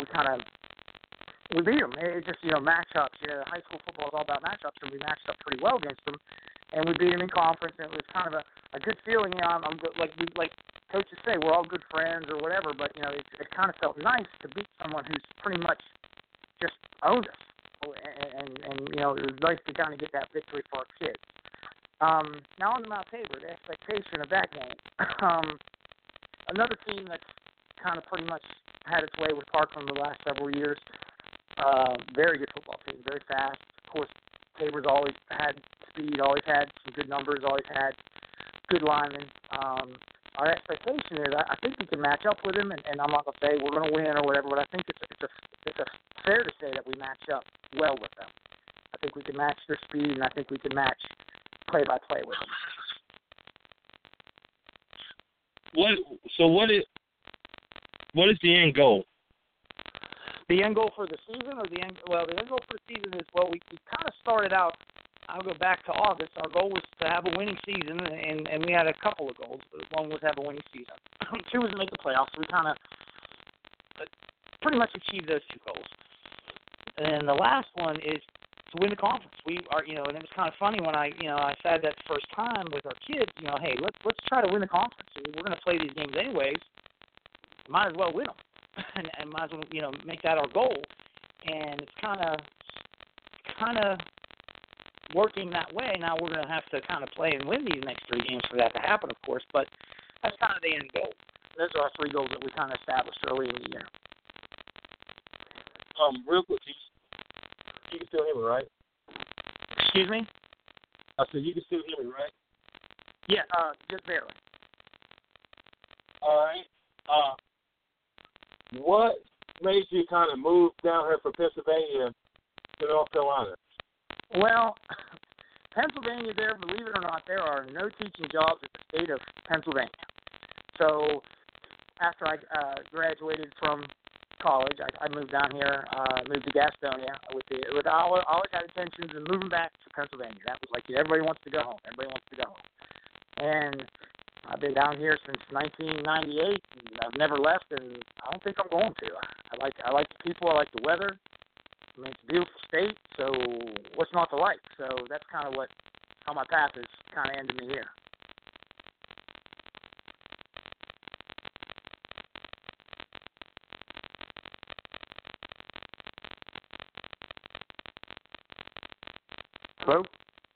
we beat them. It's just matchups. High school football is all about matchups, and we matched up pretty well against them, and we beat them in conference. And it was kind of a good feeling. I'm like coaches say, we're all good friends or whatever, but it kind of felt nice to beat someone who's pretty much just owned us, and it was nice to kind of get that victory for our kids. Now on to Mount Tabor, the expectation of that game. Another team that's kind of pretty much had its way with Parkland the last several years. Very good football team, very fast. Of course, Tabor's always had speed, always had some good numbers, always had good linemen. Our expectation is I think we can match up with them, and I'm not going to say we're going to win or whatever, but I think it's fair to say that we match up well with them. I think we can match their speed, and I think we can match play-by-play with them. What is the end goal? The end goal for the season, or the end goal for the season is, we kind of started out. I'll go back to August. Our goal was to have a winning season, and we had a couple of goals. One was to have a winning season. Two was to make the playoffs. We kind of pretty much achieved those two goals. And the last one is to win the conference. We are, and it was kind of funny when I said that first time with our kids. Hey, let's try to win the conference. We're going to play these games anyways. Might as well win them, and might as well make that our goal. And it's kind of working that way. Now we're going to have to kind of play and win these next 3 games for that to happen, of course. But that's kind of the end goal. Those are our 3 goals that we kind of established early in the year. Real quick, you can still hear me, right? Excuse me? I said you can still hear me, right? Yeah, just barely. All right. What made you kind of move down here from Pennsylvania to North Carolina? Well, Pennsylvania, believe it or not, there are no teaching jobs in the state of Pennsylvania. So after I graduated from college, I moved down here, moved to Gastonia with all I had intentions of moving back to Pennsylvania. That was like everybody wants to go home. Everybody wants to go home. And I've been down here since 1998, and I've never left, and I don't think I'm going to. I like the people. I like the weather. I mean, it's a beautiful state, so what's not to like? So that's kind of how my path has kind of ended me here. Hello?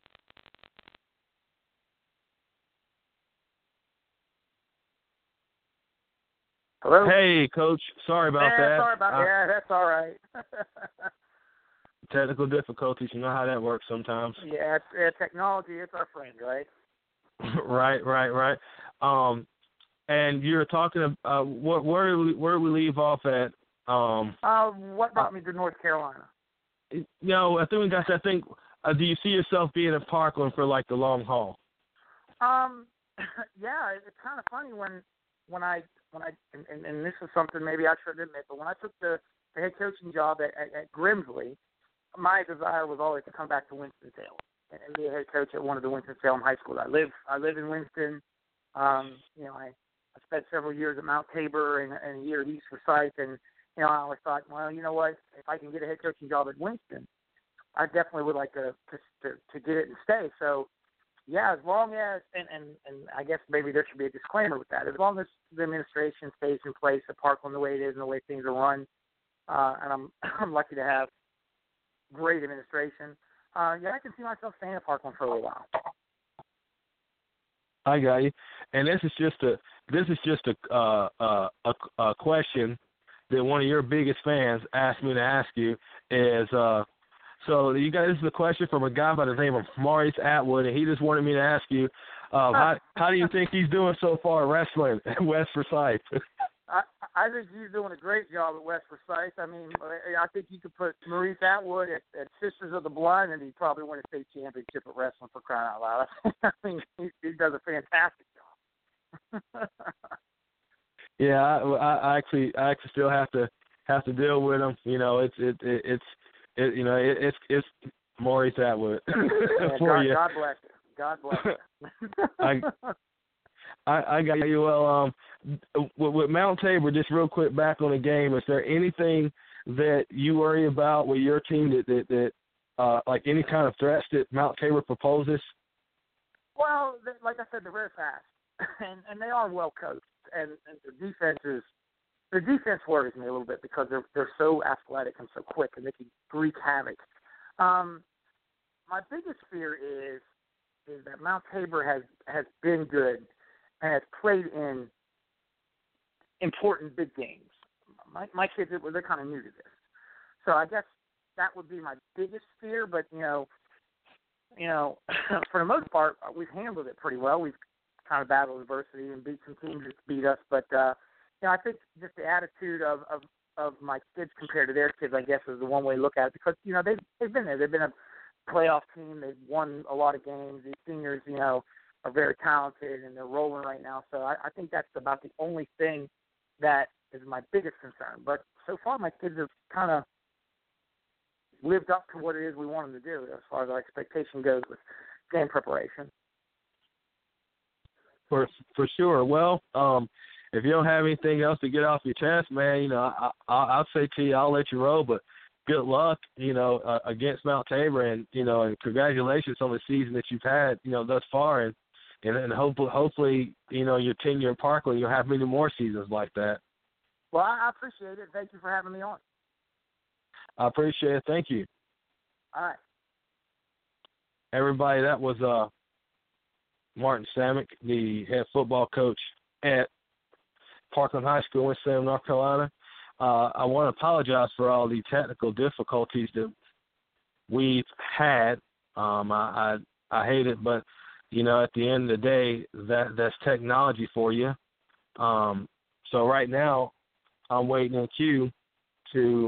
Hello? Hey, Coach. Sorry about that. Sorry about that. Yeah, that's all right. Technical difficulties. You know how that works sometimes. Yeah, technology, it's our friend, right? Right. And you were talking about where did we leave off at? What brought me to North Carolina? I think we got to think. Do you see yourself being in Parkland for like the long haul? Yeah, it's kind of funny when I and this is something maybe I shouldn't admit, but when I took the head coaching job at Grimsley, my desire was always to come back to Winston-Salem and be a head coach at one of the Winston-Salem high schools. I live in Winston. I spent several years at Mount Tabor and a year at East Forsyth, and I always thought, well, you know what, if I can get a head coaching job at Winston, I definitely would like to get it and stay. So, yeah, as long as, and I guess maybe there should be a disclaimer with that, as long as the administration stays in place at Parkland the way it is and the way things are run, and I'm lucky to have great administration, I can see myself staying at Parkland for a little while. I got you. And this is just a question that one of your biggest fans asked me to ask you is, so you guys, this is a question from a guy by the name of Maurice Atwood, and he just wanted me to ask you, how do you think he's doing so far wrestling at West Forsyth? I think he's doing a great job at West Forsyth. I mean, I think you could put Maurice Atwood at Sisters of the Blind, and he'd probably win a state championship at wrestling, for crying out loud. I mean, he does a fantastic job. Yeah, I actually still have to have to deal with them. You know, it's Maurice Atwood for you. God bless you. God bless you. I got you. Well, with Mount Tabor, just real quick back on the game, is there anything that you worry about with your team that like any kind of threats that Mount Tabor proposes? Well, like I said, they're very fast, and they are well coached, and their defense worries me a little bit because they're so athletic and so quick, and they can wreak havoc. My biggest fear is that Mount Tabor has been good and has played in important big games. My kids, they're kind of new to this, so I guess that would be my biggest fear. But you know, for the most part, we've handled it pretty well. We've kind of battled adversity and beat some teams that beat us. But I think just the attitude of my kids compared to their kids, I guess, is the one way to look at it. Because they've been there. They've been a playoff team. They've won a lot of games. These seniors, are very talented and they're rolling right now. So I think that's about the only thing that is my biggest concern. But so far, my kids have kind of lived up to what it is we want them to do as far as our expectation goes with game preparation. For sure. Well, if you don't have anything else to get off your chest, man, I'll say to you, I'll let you roll, but good luck, against Mount Tabor, and congratulations on the season that you've had, thus far, and hopefully, your tenure in Parkland, you'll have many more seasons like that. Well, I appreciate it. Thank you for having me on. I appreciate it. Thank you. All right. Everybody, that was Martin Samick, the head football coach at Parkland High School in Winston-Salem, North Carolina. I want to apologize for all the technical difficulties that we've had. I hate it, but, at the end of the day, that's technology for you. So right now, I'm waiting in queue to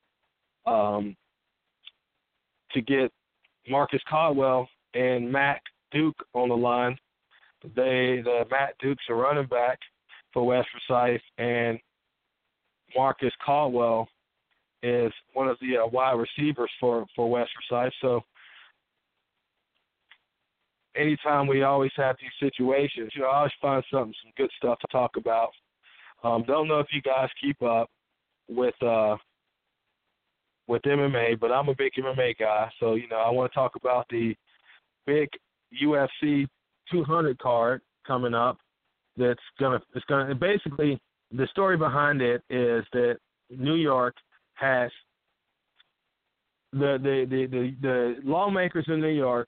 get Marcus Caldwell and Matt Duke on the line. The Matt Duke's a running back for West Forsyth, and Marcus Caldwell is one of the wide receivers for West Forsyth. So anytime we always have these situations, I always find some good stuff to talk about. Don't know if you guys keep up with MMA, but I'm a big MMA guy. So, I want to talk about the big UFC 200 card coming up. It's gonna basically, the story behind it is that New York has the lawmakers in New York.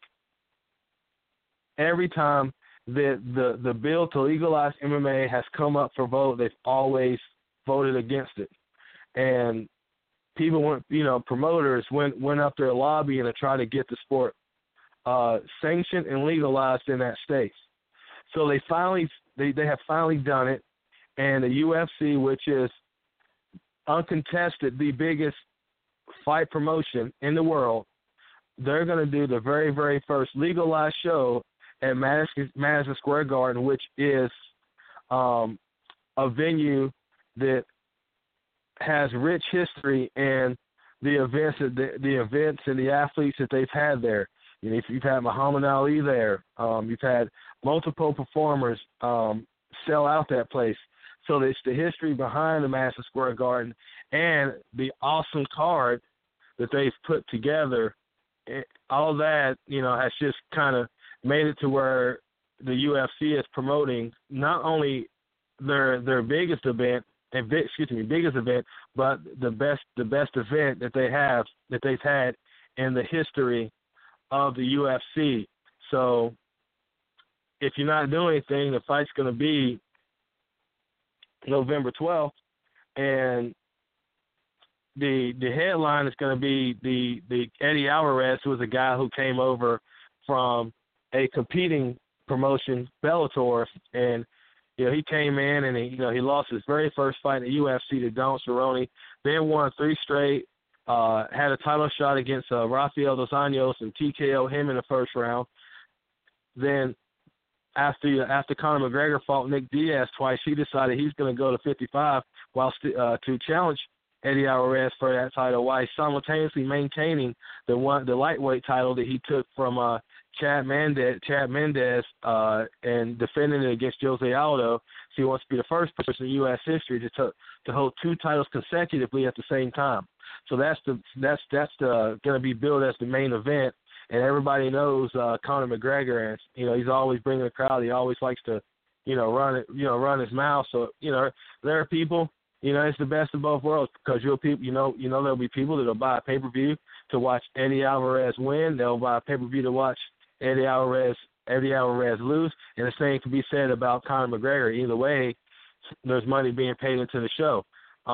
Every time that the bill to legalize MMA has come up for vote, they've always voted against it. And people went, promoters went up there lobbying to try to get the sport sanctioned and legalized in that state. So they have finally done it, and the UFC, which is uncontested the biggest fight promotion in the world, they're going to do the very, very first legalized show at Madison Square Garden, which is a venue that has rich history and the events and the athletes that they've had there. You've had Muhammad Ali there. You've had multiple performers sell out that place. So it's the history behind the Madison Square Garden and the awesome card that they've put together. All that, has just kind of made it to where the UFC is promoting not only their biggest event, but the best event that they've had in the history of the UFC. So if you're not doing anything, the fight's going to be November 12th, and the headline is going to be the Eddie Alvarez, who was a guy who came over from a competing promotion, Bellator, and he came in and he lost his very first fight in the UFC to Don Cerrone, then won 3 straight, had a title shot against Rafael Dos Anjos and TKO him in the first round. Then after Conor McGregor fought Nick Diaz twice, he decided he's going to go to 55 to challenge Eddie Alvarez for that title, while simultaneously maintaining the lightweight title that he took from Chad Mendez, and defending it against Jose Aldo. So he wants to be the first person in U.S. history to hold 2 titles consecutively at the same time. So that's going to be billed as the main event, and everybody knows Conor McGregor, and he's always bringing the crowd. He always likes to run his mouth. So there are people. It's the best of both worlds, because there'll be people that'll buy a pay-per-view to watch Eddie Alvarez win. They'll buy a pay-per-view to watch Eddie Alvarez lose, and the same can be said about Conor McGregor. Either way, there's money being paid into the show.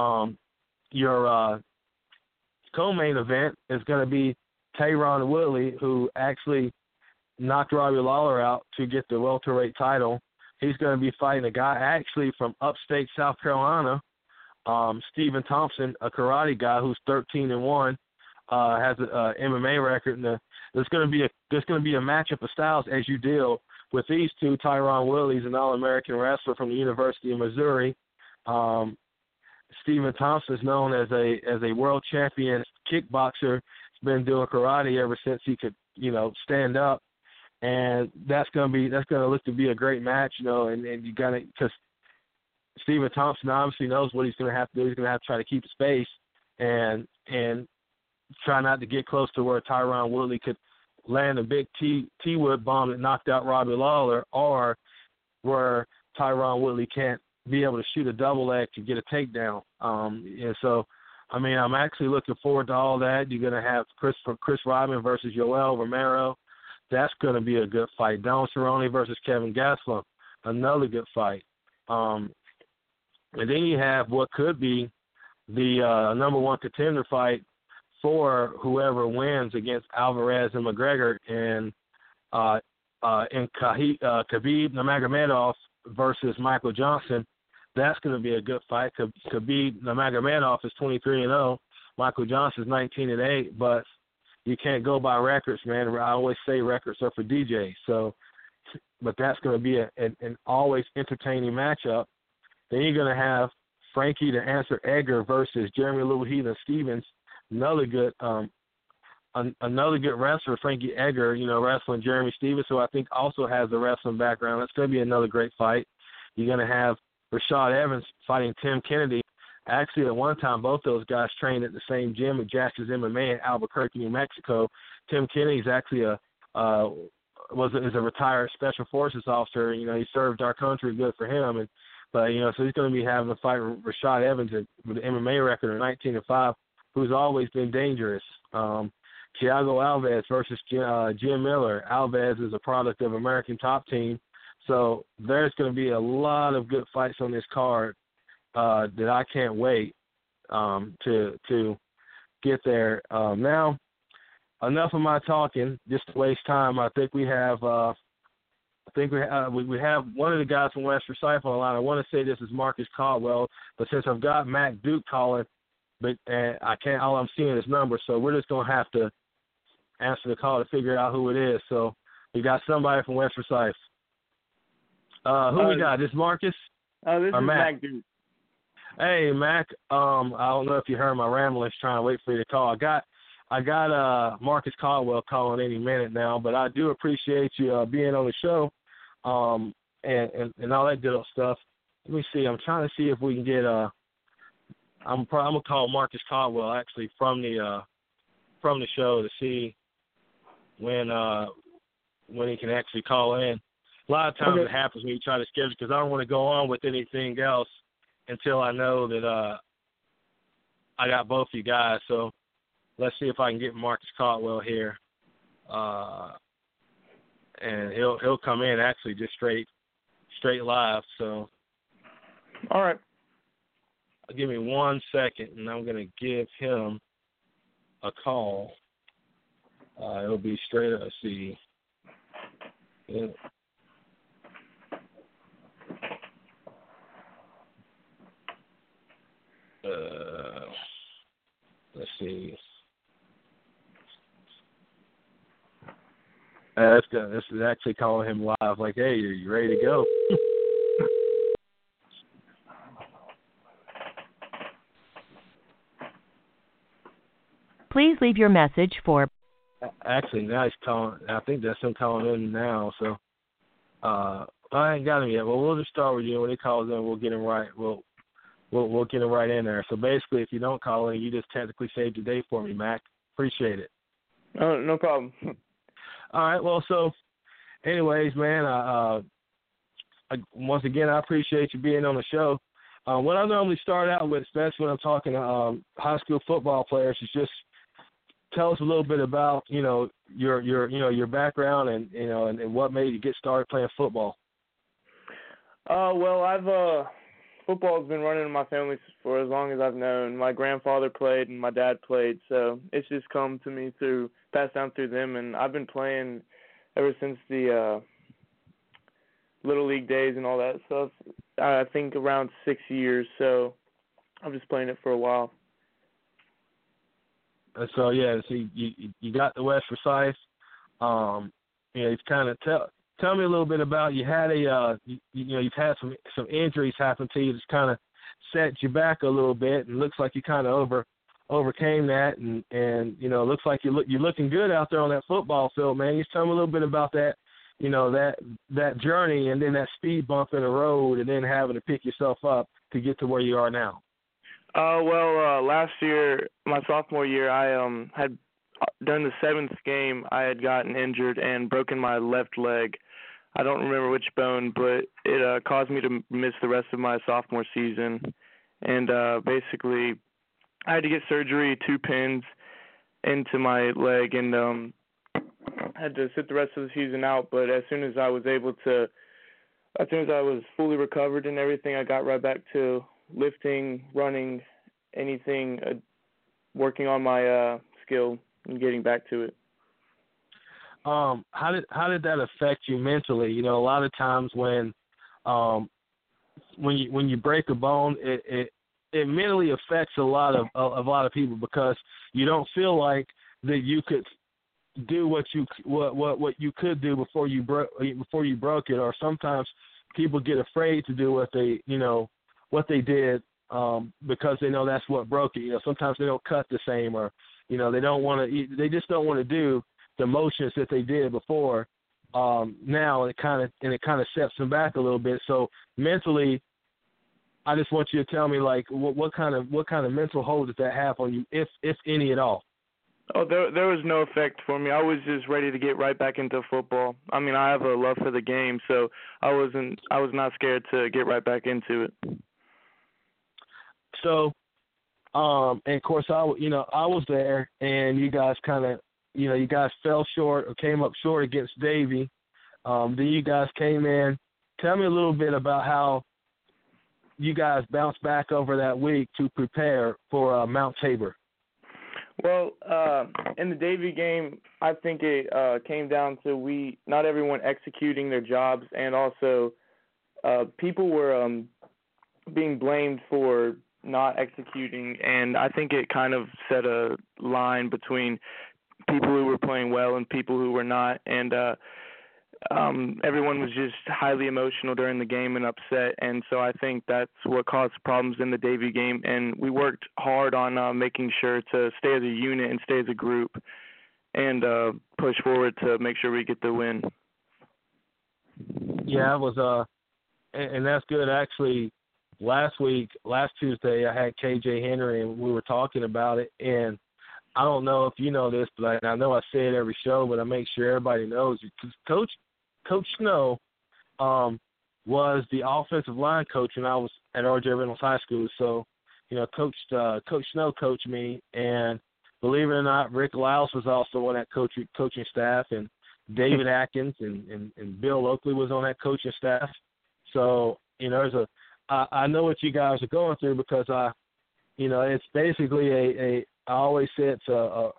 Your co-main event is going to be Tyron Woodley, who actually knocked Robbie Lawler out to get the welterweight title. He's going to be fighting a guy actually from upstate South Carolina, Stephen Thompson, a karate guy who's 13-1, has an MMA record. And there's going to be a matchup of styles as you deal with these two. Tyron Woodley's an All-American wrestler from the University of Missouri. Stephen Thompson is known as a world champion kickboxer. He's been doing karate ever since he could stand up. And that's going to look to be a great match, and you got to, because Stephen Thompson obviously knows what he's going to have to do. He's going to have to try to keep space and try not to get close to where Tyron Woodley could land a big T-Wood bomb that knocked out Robbie Lawler, or where Tyron Woodley can't be able to shoot a double leg to get a takedown. And so, I'm actually looking forward to all that. You're going to have Chris Weidman versus Yoel Romero. That's going to be a good fight. Don Cerrone versus Kevin Gastelum, another good fight. And then you have what could be the number one contender fight for whoever wins against Alvarez and McGregor, and Khabib Nurmagomedov versus Michael Johnson. That's going to be a good fight. Khabib Nurmagomedov is 23-0. Michael Johnson is 19-8, but you can't go by records, man. I always say records are for DJs. So, but that's going to be an always entertaining matchup. Then you're going to have Frankie the Answer Edgar versus Jeremy Lou Heathen Stevens. Another good wrestler, Frankie Edgar, wrestling Jeremy Stevens, who I think also has a wrestling background. That's going to be another great fight. You're going to have Rashad Evans fighting Tim Kennedy. Actually, at one time, both those guys trained at the same gym at Jackson's MMA in Albuquerque, New Mexico. Tim Kennedy's actually is a retired Special Forces officer. He served our country, good for him. So he's going to be having a fight with Rashad Evans with an MMA record of 19-5, who's always been dangerous. Thiago Alves versus Jim Miller. Alves is a product of American Top Team. So there's going to be a lot of good fights on this card that I can't wait to get there. Now, enough of my talking, just to waste time. I think we have we have one of the guys from West Forsyth on the line. I want to say this is Marcus Caldwell, but since I've got Mac Duke calling, I can't. All I'm seeing is numbers, so we're just gonna have to answer the call to figure out who it is. So we got somebody from West Forsyth. Who we got? This Marcus? This is Mac Duke. Hey, Mac. I don't know if you heard my ramblings trying to wait for you to call. I got Marcus Caldwell calling any minute now, but I do appreciate you being on the show and all that good stuff. Let me see. I'm trying to see if we can get I'm gonna call Marcus Caldwell actually from the show to see when he can actually call in. A lot of times It happens when you try to schedule, because I don't want to go on with anything else until I know that I got both you guys. So let's see if I can get Marcus Caldwell here, and he'll come in actually just straight live. So all right, give me 1 second, and I'm gonna give him a call. It'll be straight up. See. Yeah. Let's see. That's good. This is actually calling him live. Like, hey, are you ready to go? Please leave your message for... Actually, now he's calling. I think that's him calling in now. So I ain't got him yet. Well, we'll just start with you. When he calls in, we'll get him right. We'll get him right in there. So basically, if you don't call in, you just technically saved the day for me, Mac. Appreciate it. Oh, no problem. All right. Well, so anyways, man, once again, I appreciate you being on the show. What I normally start out with, especially when I'm talking to high school football players, is just tell us a little bit about your background and what made you get started playing football. Well, football has been running in my family for as long as I've known. My grandfather played and my dad played, so it's just come to me passed down through them, and I've been playing ever since the Little League days and all that stuff. I think around 6 years, so I'm just playing it for a while. So yeah, so you got the West Forsyth. It's kind of tell me a little bit about you had you've had some injuries happen to you that's kind of set you back a little bit, and looks like you kind of overcame that, and it looks like you're looking good out there on that football field, man. Just tell me a little bit about that. That journey, and then that speed bump in the road, and then having to pick yourself up to get to where you are now. Last year, my sophomore year, I had during the 7th game, I had gotten injured and broken my left leg. I don't remember which bone, but it caused me to miss the rest of my sophomore season. And basically, I had to get surgery, 2 pins into my leg, and had to sit the rest of the season out. But as soon as I was fully recovered and everything, I got right back to lifting, running, anything, working on my skill and getting back to it. How did that affect you mentally? A lot of times when you break a bone, it mentally affects a lot of people, because you don't feel like that you could do what you could do before you broke it, or sometimes people get afraid to do what they did because they know that's what broke it. Sometimes they don't cut the same, or they just don't want to do the motions that they did before. Now it kind of sets them back a little bit. So mentally, I just want you to tell me, like, what kind of mental hold did that have on you, if any at all? Oh, there was no effect for me. I was just ready to get right back into football. I mean, I have a love for the game, so I was not scared to get right back into it. So, and of course, I was there, and you guys you guys fell short or came up short against Davie. Then you guys came in. Tell me a little bit about how you guys bounced back over that week to prepare for Mount Tabor. Well, in the Davie game, I think it came down to not everyone executing their jobs, and also people were being blamed for not executing, and I think it kind of set a line between people who were playing well and people who were not, and everyone was just highly emotional during the game and upset, and so I think that's what caused problems in the Davie game, and we worked hard on making sure to stay as a unit and stay as a group and push forward to make sure we get the win. Yeah, it was and that's good. Actually, last Tuesday, I had KJ Henry, and we were talking about it, and I don't know if you know this, but I know I say it every show, but I make sure everybody knows it. Coach Snow was the offensive line coach when I was at R.J. Reynolds High School. So, Coach Snow coached me, and believe it or not, Rick Lyles was also on that coaching staff, and David Atkins and Bill Oakley was on that coaching staff. So, I know what you guys are going through, because it's basically I always say it's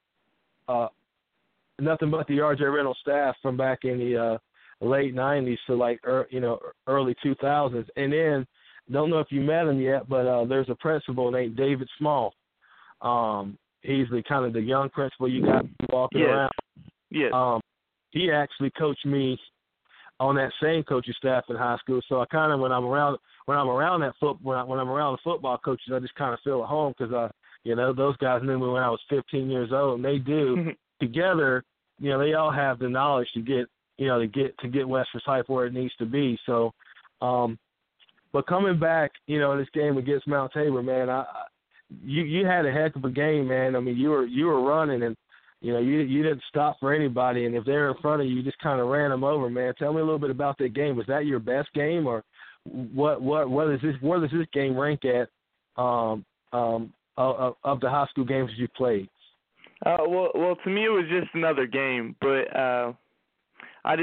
nothing but the R.J. Reynolds staff from back in the late 90s to early 2000s. And then, don't know if you met him yet, but there's a principal named David Small. He's the young principal you got walking around. Yes. He actually coached me on that same coaching staff in high school. So I kind of, when I'm around the football coaches, I just kind of feel at home, because You know, those guys knew me when I was 15 years old, and they do together. You know, they all have the knowledge to get West Forsyth where it needs to be. So, but coming back, you know, in this game against Mount Tabor, man, you had a heck of a game, man. I mean, you were running, and you know, you didn't stop for anybody, and if they're in front of you, you just kind of ran them over, man. Tell me a little bit about that game. Was that your best game, or where does this game rank at of the high school games that you played? Well, to me it was just another game, but I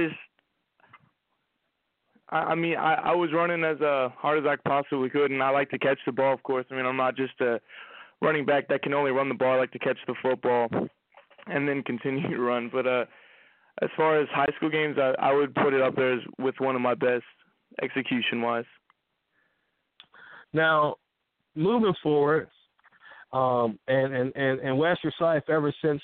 was running as hard as I possibly could, and I like to catch the ball, of course. I mean, I'm not just a running back that can only run the ball. I like to catch the football and then continue to run. But as far as high school games, I would put it up there with one of my best execution-wise. Now, moving forward, and West Forsyth, ever since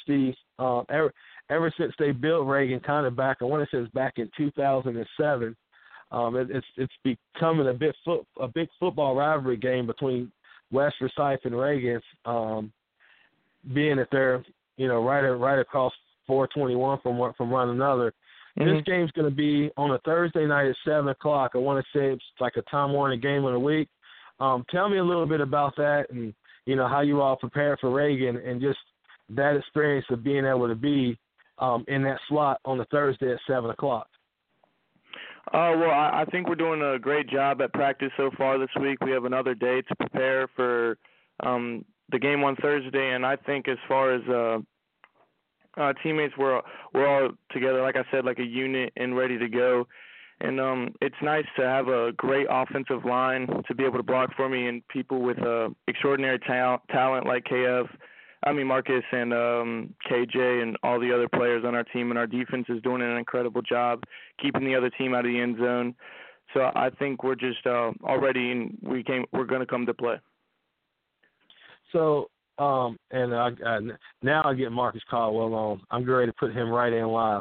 they built Reagan, kind of back, I want to say it's back in 2007. It's becoming a big football rivalry game between West Forsyth and Reagan, being that they're, you know, right across 421 from one another. Mm-hmm. This game's going to be on a Thursday night at 7 o'clock. I want to say it's like a Time Warner game of the week. Tell me a little bit about that, and you know how you all prepared for Reagan, and just that experience of being able to be in that slot on a Thursday at 7 o'clock. Well, I think we're doing a great job at practice so far this week. We have another day to prepare for the game on Thursday, and I think as far as teammates, we're all together, like I said, like a unit and ready to go. And it's nice to have a great offensive line to be able to block for me, and people with extraordinary talent like Marcus and KJ and all the other players on our team. And our defense is doing an incredible job keeping the other team out of the end zone. So I think we're just all ready, and we're going to come to play. So, now I get Marcus Caldwell on. I'm ready to put him right in live.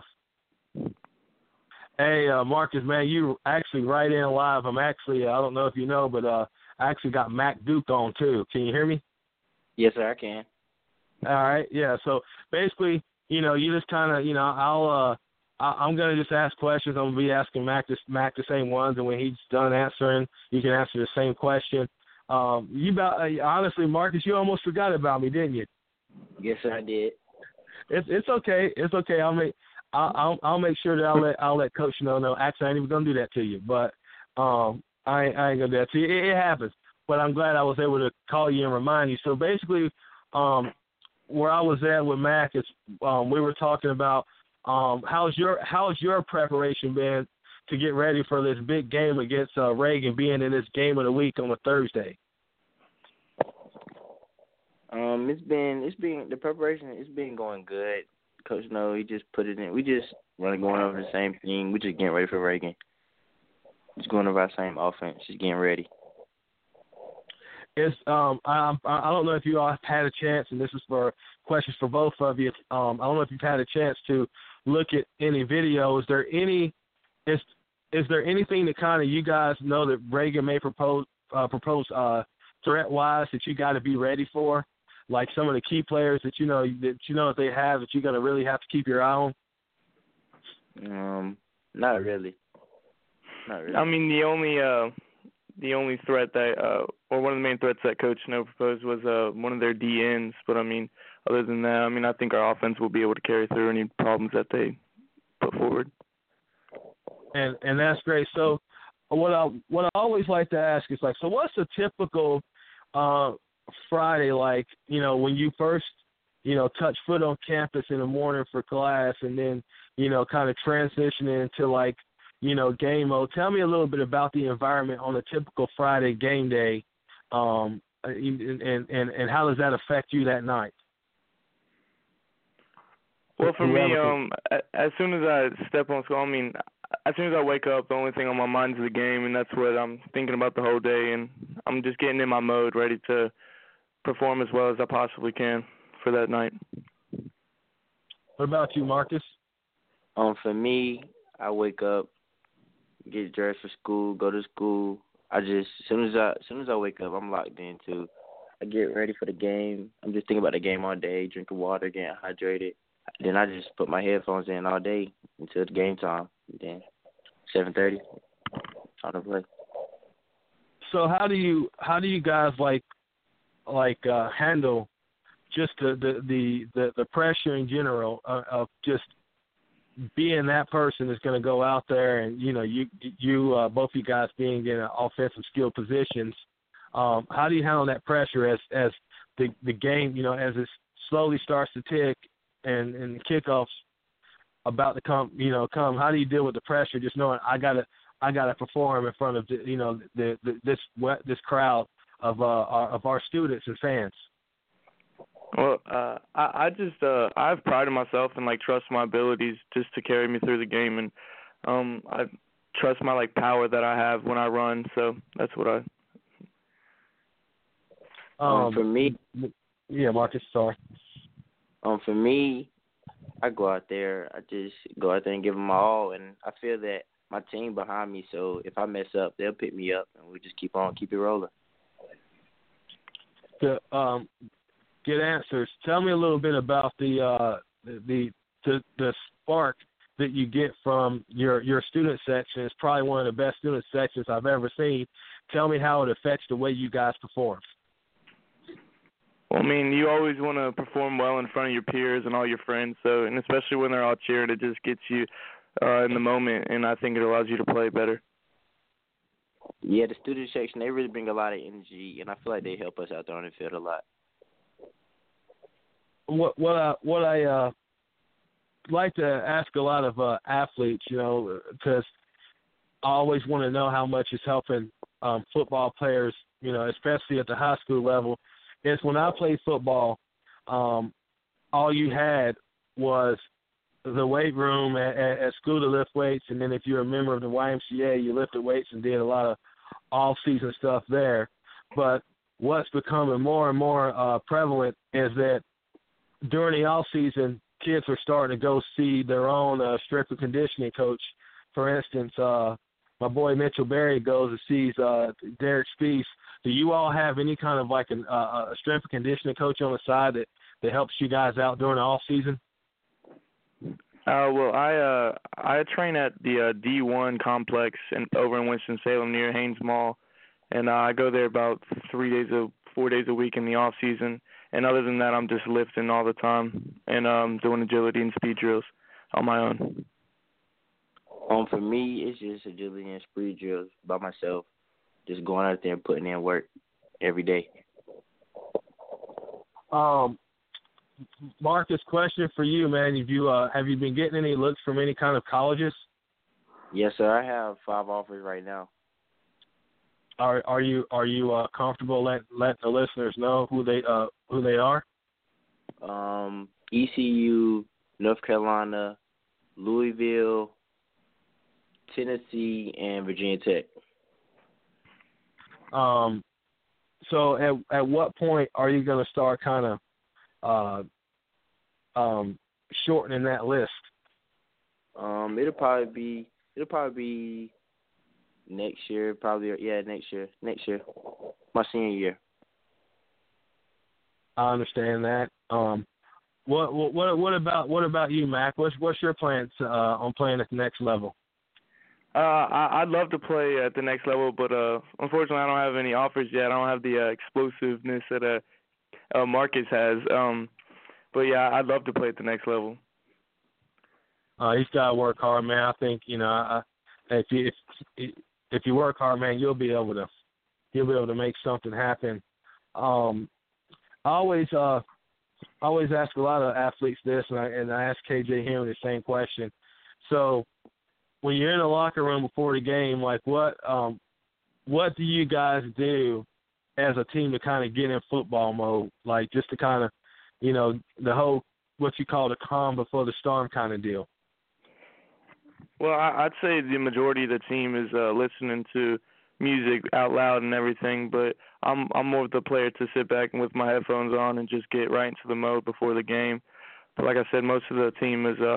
Hey, Marcus, man, you actually right in live. I'm actually, I don't know if you know, but I actually got Mac Duke on too. Can you hear me? Yes, sir, I can. All right, yeah. So basically, you know, you just kind of, you know, I'm gonna just ask questions. I'm gonna be asking Mac the same ones, and when he's done answering, you can answer the same question. Honestly, Marcus, you almost forgot about me, didn't you? Yes, sir, I did. It's okay. It's okay. I'll make sure that I'll let Coach know. Actually, I ain't even gonna do that to you, but I ain't gonna do that to you. It happens. But I'm glad I was able to call you and remind you. So basically, where I was at with Mac is we were talking about how's your preparation been to get ready for this big game against Reagan, being in this game of the week on a Thursday. It's been the preparation. It's been going good. Coach he just put it in. We just going over the same thing. We just getting ready for Reagan. Just going over our same offense. Just getting ready. It's I don't know if you all had a chance, and this is for questions for both of you. I don't know if you've had a chance to look at any video. Is there anything that kind of you guys know that Reagan may propose threat-wise that you got to be ready for? Like some of the key players that you know that they have that you're going to really have to keep your eye on? Not really. I mean, the only threat that, or one of the main threats that Coach Snow proposed was one of their DNs. But I mean, other than that, I mean, I think our offense will be able to carry through any problems that they put forward. And that's great. So what I always like to ask is, like, so what's a typical Friday like, you know, when you first, you know, touch foot on campus in the morning for class, and then, you know, kind of transitioning into, like, you know, game mode. Tell me a little bit about the environment on a typical Friday game day, and how does that affect you that night? Well, for me, as soon as I step on school, I mean, as soon as I wake up, the only thing on my mind is the game, and that's what I'm thinking about the whole day, and I'm just getting in my mode, ready to perform as well as I possibly can for that night. What about you, Marcus? For me, I wake up, get dressed for school, go to school. As soon as I wake up, I'm locked into I get ready for the game. I'm just thinking about the game all day, drinking water, getting hydrated. Then I just put my headphones in all day until the game time. Then 7:30, time to play. So how do you guys handle just the pressure in general of just being that person that's going to go out there and you both you guys being in offensive skill positions? How do you handle that pressure as the game as it slowly starts to tick and the kickoffs about to come? How do you deal with the pressure? Just knowing I gotta perform in front of this crowd of our students and fans. Well, I just I've prided myself and trust my abilities just to carry me through the game, and I trust my power that I have when I run. So that's what I. For me, yeah, Marcus, sorry. For me, I go out there. I just go out there and give them my all, and I feel that my team behind me. So if I mess up, they'll pick me up, and we just keep it rolling. Good answers. Tell me a little bit about the spark that you get from your student section. It's probably one of the best student sections I've ever seen. Tell me how it affects the way you guys perform. Well, I mean, you always want to perform well in front of your peers and all your friends. So, and especially when they're all cheering, it just gets you in the moment, and I think it allows you to play better. Yeah, the student section, they really bring a lot of energy, and I feel like they help us out there on the field a lot. What I like to ask a lot of athletes, because I always want to know how much it's helping football players, especially at the high school level, is when I played football, all you had was the weight room at school to lift weights, and then if you're a member of the YMCA, you lifted weights and did a lot of off-season stuff there. But what's becoming more and more prevalent is that during the off-season, kids are starting to go see their own strength and conditioning coach. For instance, my boy Mitchell Berry goes and sees Derek Spieth. Do you all have any kind of a strength and conditioning coach on the side that helps you guys out during the off-season? Well, I train at the D1 complex over in Winston-Salem near Haynes Mall, and I go there about 4 days a week in the off season. And other than that, I'm just lifting all the time and doing agility and speed drills on my own. For me, it's just agility and speed drills by myself, just going out there and putting in work every day. Marcus, question for you, man. Have you been getting any looks from any kind of colleges? Yes, sir. I have 5 offers right now. Are you comfortable letting the listeners know who they are? ECU, North Carolina, Louisville, Tennessee, and Virginia Tech. So at what point are you going to start kind of shortening that list? It'll probably be next year. Next year, my senior year. I understand that. What about you, Mac? What's your plans on playing at the next level? I'd love to play at the next level, but unfortunately, I don't have any offers yet. I don't have the explosiveness that Marcus has. But yeah, I'd love to play at the next level. He's got to work hard, man. I think if you work hard, man, you'll be able to make something happen. I always ask a lot of athletes this, and I ask KJ Henry the same question. So, when you're in the locker room before the game, what do you guys do as a team to kind of get in football mode? Just to kind of, the whole what you call the calm before the storm kind of deal. Well, I'd say the majority of the team is listening to music out loud and everything, but I'm more of the player to sit back and with my headphones on and just get right into the mode before the game. But like I said, most of the team is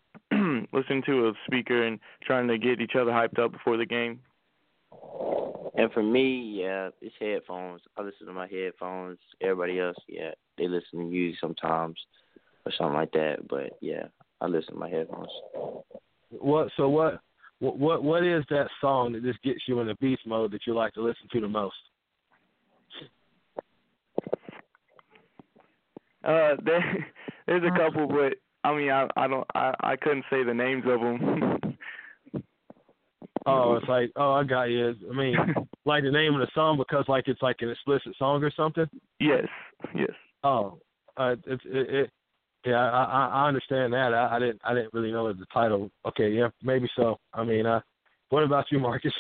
listening to a speaker and trying to get each other hyped up before the game. And for me, yeah, it's headphones. I listen to my headphones. Everybody else, yeah, they listen to music sometimes or something like that. But yeah, I listen to my headphones. What is that song that just gets you in the beast mode that you like to listen to the most? There's a couple, but I mean, I couldn't say the names of them. Oh, it's like, I got you. I mean, like the name of the song because like it's like an explicit song or something. Yes. Oh, yeah, I understand that. I didn't really know the title. Okay, yeah, maybe so. I mean, what about you, Marcus?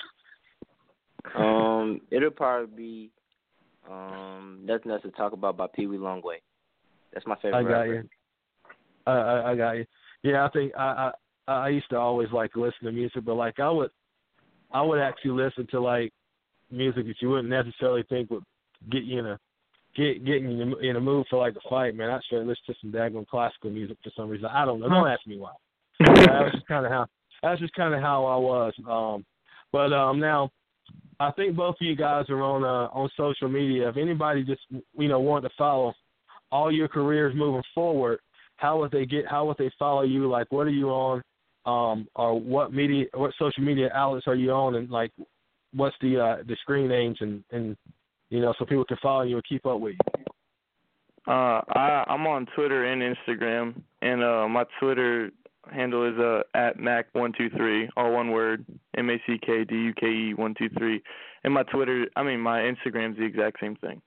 It'll probably be Nothing Else to Talk About by Pee Wee Longway. That's my favorite. I got rapper. you. I got you. Yeah, I think I used to always like listen to music, but like I would actually listen to like music that you wouldn't necessarily think would get you getting in a mood for like a fight. Man, I should listen to some daggone classical music for some reason. I don't know. Don't ask me why. That's just kind of how I was. But now I think both of you guys are on social media. If anybody just wanted to follow all your careers moving forward, how would they follow you? Like, what are you on? Or what social media outlets are you on? And like, what's the screen names and so people can follow you and keep up with you? I'm on Twitter and Instagram, and my Twitter handle is at Mac123, all one word, MACKDUKE 123, and my Instagram's the exact same thing.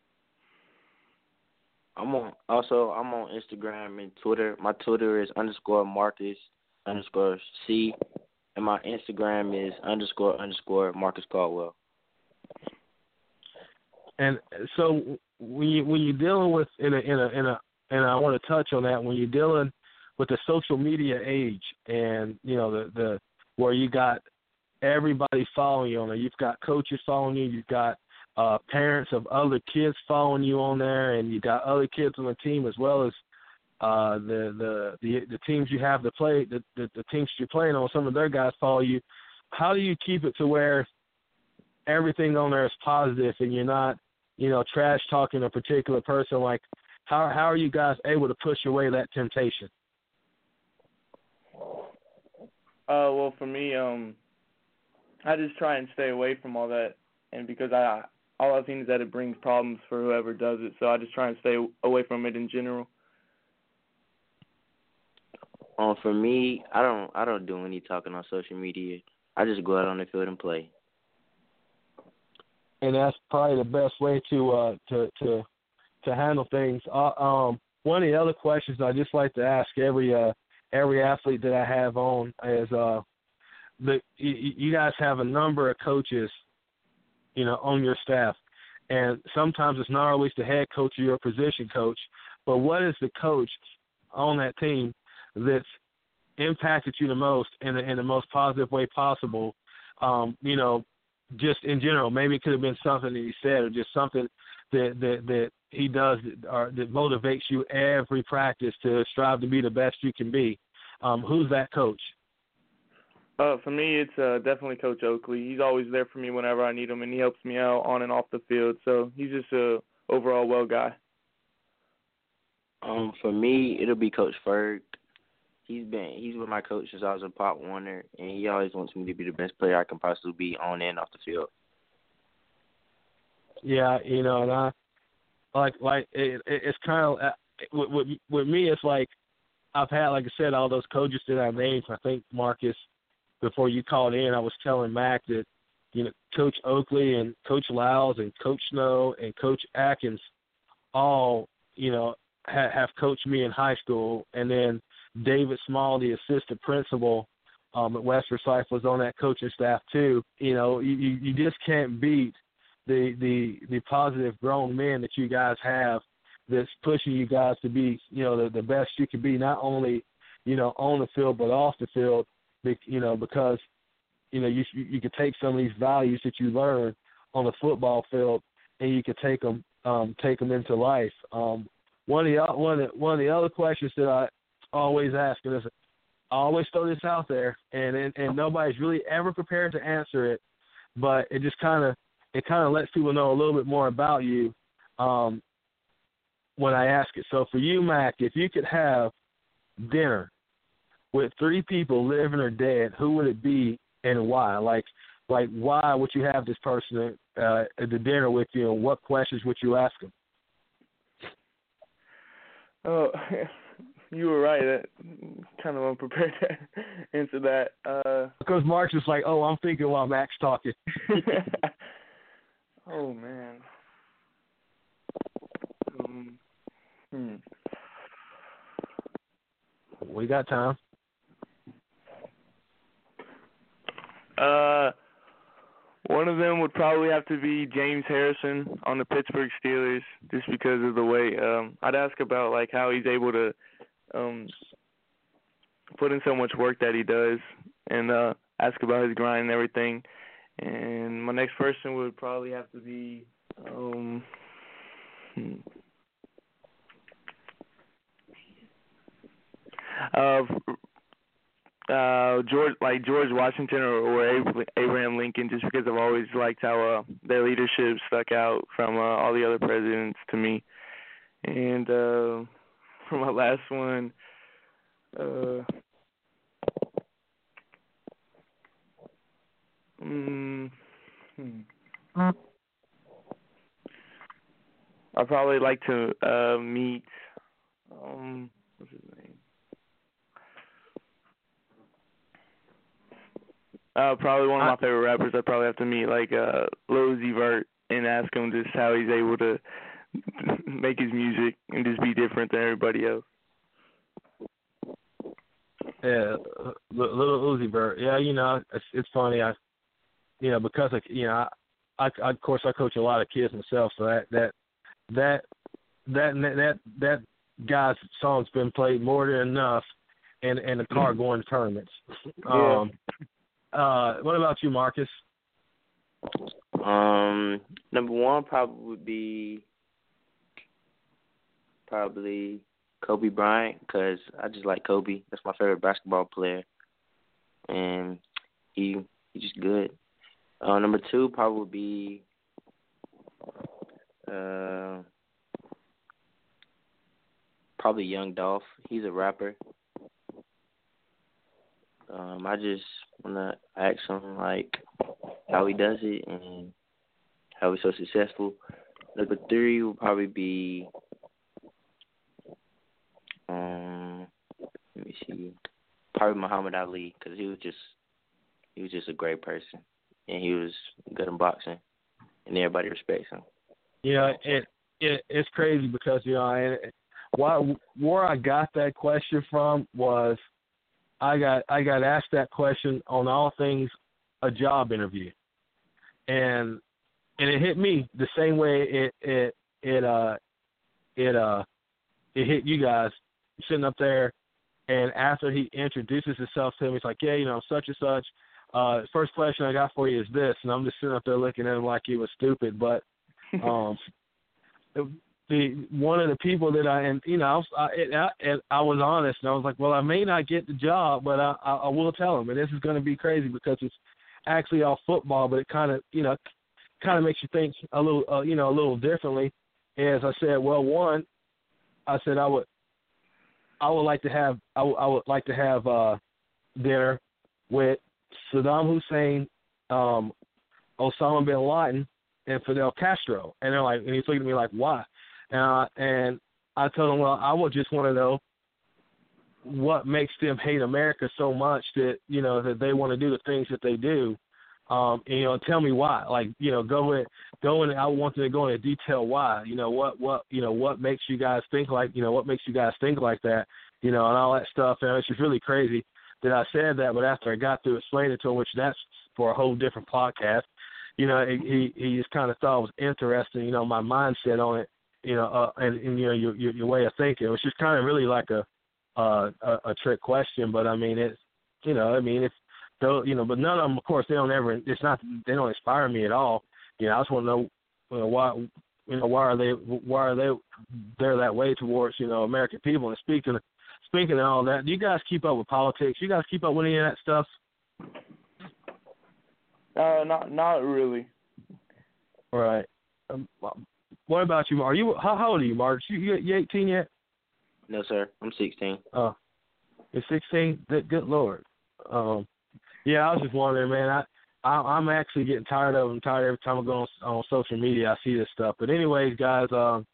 I'm on Instagram and Twitter. My Twitter is _Marcus_C, and my Instagram is _ Marcus Caldwell. And so when you're dealing with and I want to touch on that, when you're dealing with the social media age and the where you got everybody following you on there, you've got coaches following you, you've got parents of other kids following you on there, and you got other kids on the team as well as the teams you have to play, the teams you're playing on. Some of their guys follow you. How do you keep it to where everything on there is positive and you're not, trash talking a particular person? Like, how are you guys able to push away that temptation? Well, for me, I just try and stay away from all that, and because all I've seen is that it brings problems for whoever does it, so I just try and stay away from it in general. For me, I don't do any talking on social media. I just go out on the field and play. And that's probably the best way to handle things. One of the other questions I just like to ask every athlete that I have on is you guys have a number of coaches, on your staff, and sometimes it's not always the head coach or your position coach, but what is the coach on that team that's impacted you the most in the most positive way possible? Just in general, maybe it could have been something that he said or just something that he does or that motivates you every practice to strive to be the best you can be. Who's that coach? For me, it's definitely Coach Oakley. He's always there for me whenever I need him, and he helps me out on and off the field. So he's just a overall well guy. For me, it'll be Coach Ferg. He's been my coach since I was a Pop Warner, and he always wants me to be the best player I can possibly be on and off the field. Yeah, and I like it's kind of with me. It's like I've had, like I said, all those coaches that I named. I think Marcus, before you called in, I was telling Mac that Coach Oakley and Coach Lyles and Coach Snow and Coach Atkins all have coached me in high school, and then David Small, the assistant principal at West Forsyth, was on that coaching staff too. You just can't beat the positive grown men that you guys have that's pushing you guys to be the best you can be, not only on the field but off the field. Because you could take some of these values that you learn on the football field and you could take them into life. One of the other questions that I always ask, and I always throw this out there, and nobody's really ever prepared to answer it, but it just kind of it kind of lets people know a little bit more about you when I ask it. So for you, Mac, if you could have dinner with 3 people, living or dead, who would it be and why? Like why would you have this person at the dinner with you, and what questions would you ask them? Oh, you were right. Kind of unprepared to answer that. Because Mark's just like, oh, I'm thinking while Mac's talking. Oh, man. We got time. One of them would probably have to be James Harrison on the Pittsburgh Steelers, just because of the way I'd ask about like how he's able to put in so much work that he does, and ask about his grind and everything. And my next person would probably have to be George Washington or Abraham Lincoln, just because I've always liked how their leadership stuck out from all the other presidents to me. And for my last one, I'd probably like to meet what's his name? Probably one of my favorite rappers. I'd probably have to meet like Lil Uzi Vert and ask him just how he's able to make his music and just be different than everybody else. Yeah, Lil Uzi Vert. Yeah, it's funny. Because I of course I coach a lot of kids myself, so that guy's song's been played more than enough in the car going to tournaments. Yeah. What about you, Marcus? Number one probably would be Kobe Bryant, because I just like Kobe. That's my favorite basketball player, and he's just good. Number two probably would be probably Young Dolph. He's a rapper. I just want to ask him, like, how he does it and how he's so successful. Number three will probably be, let me see, probably Muhammad Ali, because he was just a great person, and he was good in boxing, and everybody respects him. It's crazy because, where I got that question from was I got asked that question on All Things a Job interview, and it hit me the same way it hit you guys sitting up there. And after he introduces himself to him, he's like, yeah, such and such. First question I got for you is this, and I'm just sitting up there looking at him like he was stupid. But one of the people that I was honest, and I was like, well, I may not get the job, but I will tell him. And this is going to be crazy because it's actually all football, but it kind of makes you think a little differently. As I said, well, one, I said I would like to have dinner with Saddam Hussein, Osama bin Laden, and Fidel Castro. And and he's looking at me like, why? And I told him, well, I would just want to know what makes them hate America so much that that they want to do the things that they do. Tell me why. Go in. I want them to go into detail why. What makes you guys think like that. And all that stuff. And it's just really crazy that I said that. But after I got through explaining it to him, which that's for a whole different podcast, he just kind of thought it was interesting. My mindset on it. And your way of thinking. It was just kind of really like a trick question. But I mean, it's it's. So, but none of them, of course, they don't inspire me at all. I just want to know, why are they they're that way towards, American people. And speaking of all that, do you guys keep up with politics? You guys keep up with any of that stuff? Not really. All right. What about you? Are you how old are you, Mark? You 18 yet? No, sir. I'm 16. Oh, you're 16. Good Lord. Yeah, I was just wondering, man. I'm actually getting tired of them. Tired every time I go on social media, I see this stuff. But anyways, guys,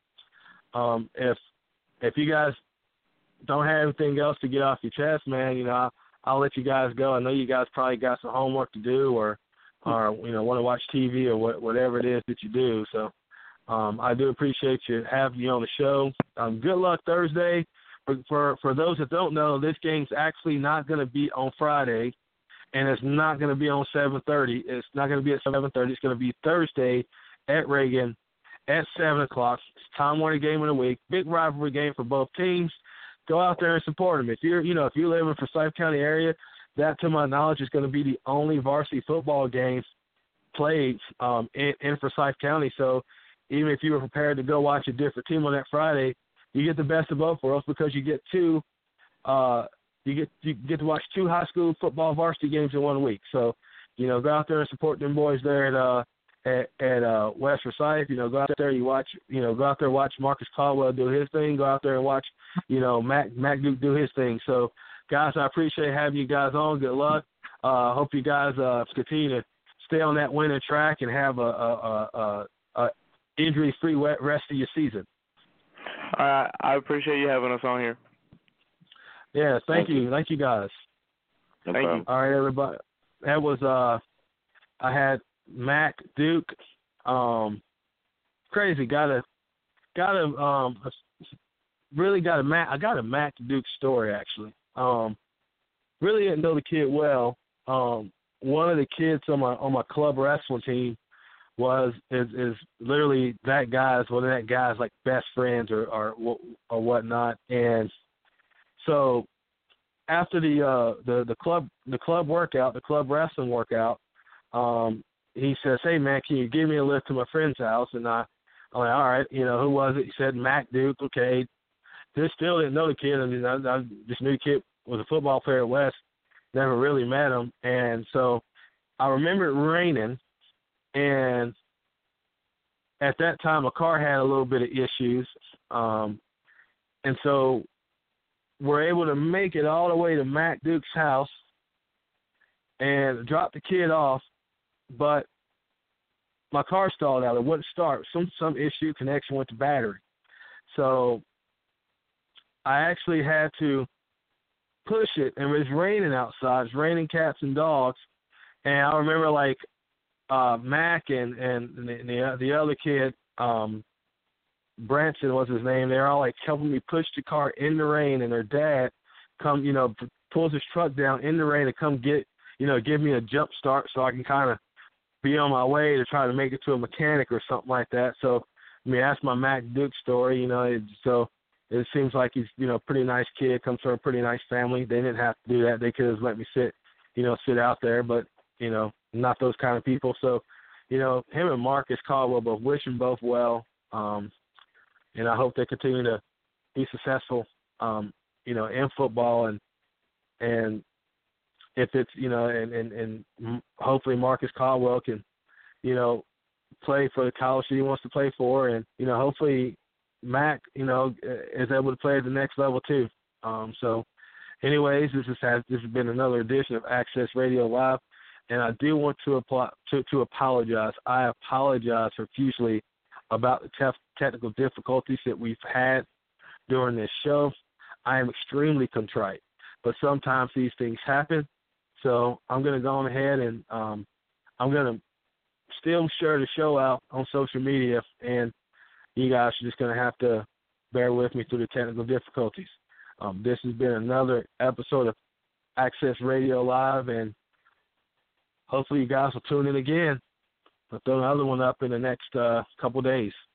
if you guys don't have anything else to get off your chest, man, you know, I'll let you guys go. I know you guys probably got some homework to do, or you know, want to watch TV or whatever it is that you do. So I do appreciate you having you on the show. Good luck Thursday. For those that don't know, this game's actually not going to be on Friday. And it's not going to be on 7:30. It's not going to be at 7:30. It's going to be Thursday at Reagan at 7 o'clock. It's a Time Warner game of the week. Big rivalry game for both teams. Go out there and support them. If you're living in Forsyth County area, that, to my knowledge, is going to be the only varsity football games played in Forsyth County. So even if you were prepared to go watch a different team on that Friday, you get the best of both worlds because you get two. You get to watch two high school football varsity games in 1 week. So, you know, go out there and support them boys there at West Forsyth. You know, go out there, go out there and watch Marcus Caldwell do his thing. Go out there and watch, you know, Mac Duke do his thing. So, guys, I appreciate having you guys on. Good luck. Hope you guys continue to stay on that winning track and have a injury-free rest of your season. I appreciate you having us on here. Yeah, thank you. Thank you, guys. No Thank problem. you. All right, everybody. That was I had Mac Duke. Crazy. I got a Mac Duke story actually. Really didn't know the kid well. One of the kids on my club wrestling team is literally that guy's one of that guy's like best friends or whatnot. And so after the club workout, the club wrestling workout, he says, "Hey man, can you give me a lift to my friend's house?" And I'm like, "All right, you know, who was it?" He said, "Mac Duke." Okay, just still didn't know the kid. I mean, I just knew the kid was a football player at West. Never really met him, and so I remember it raining, and at that time my car had a little bit of issues, and so we're able to make it all the way to Mac Duke's house and drop the kid off, but my car stalled out. It wouldn't start. Some issue, connection with the battery. So I actually had to push it, and it was raining outside. It's raining cats and dogs. And I remember like Mac and the other kid, Branson was his name. They're all like helping me push the car in the rain, and their dad pulls his truck down in the rain to come give me a jump start so I can kind of be on my way to try to make it to a mechanic or something like that. So, I mean, that's my Mac Duke story, so it seems like he's, pretty nice kid, comes from a pretty nice family. They didn't have to do that. They could have let me sit out there, but, not those kind of people. So, him and Marcus Caldwell both wish them both well. And I hope they continue to be successful, in football and if it's, and hopefully Marcus Caldwell can, play for the college that he wants to play for. And, hopefully Mac, is able to play at the next level too. So anyways, this has been another edition of Access Radio Live. And I do want to apologize. I apologize profusely about the technical difficulties that we've had during this show. I am extremely contrite, but sometimes these things happen. So I'm going to go on ahead and I'm going to still share the show out on social media, and you guys are just going to have to bear with me through the technical difficulties. This has been another episode of Access Radio Live, and hopefully you guys will tune in again. I'll throw another one up in the next couple days.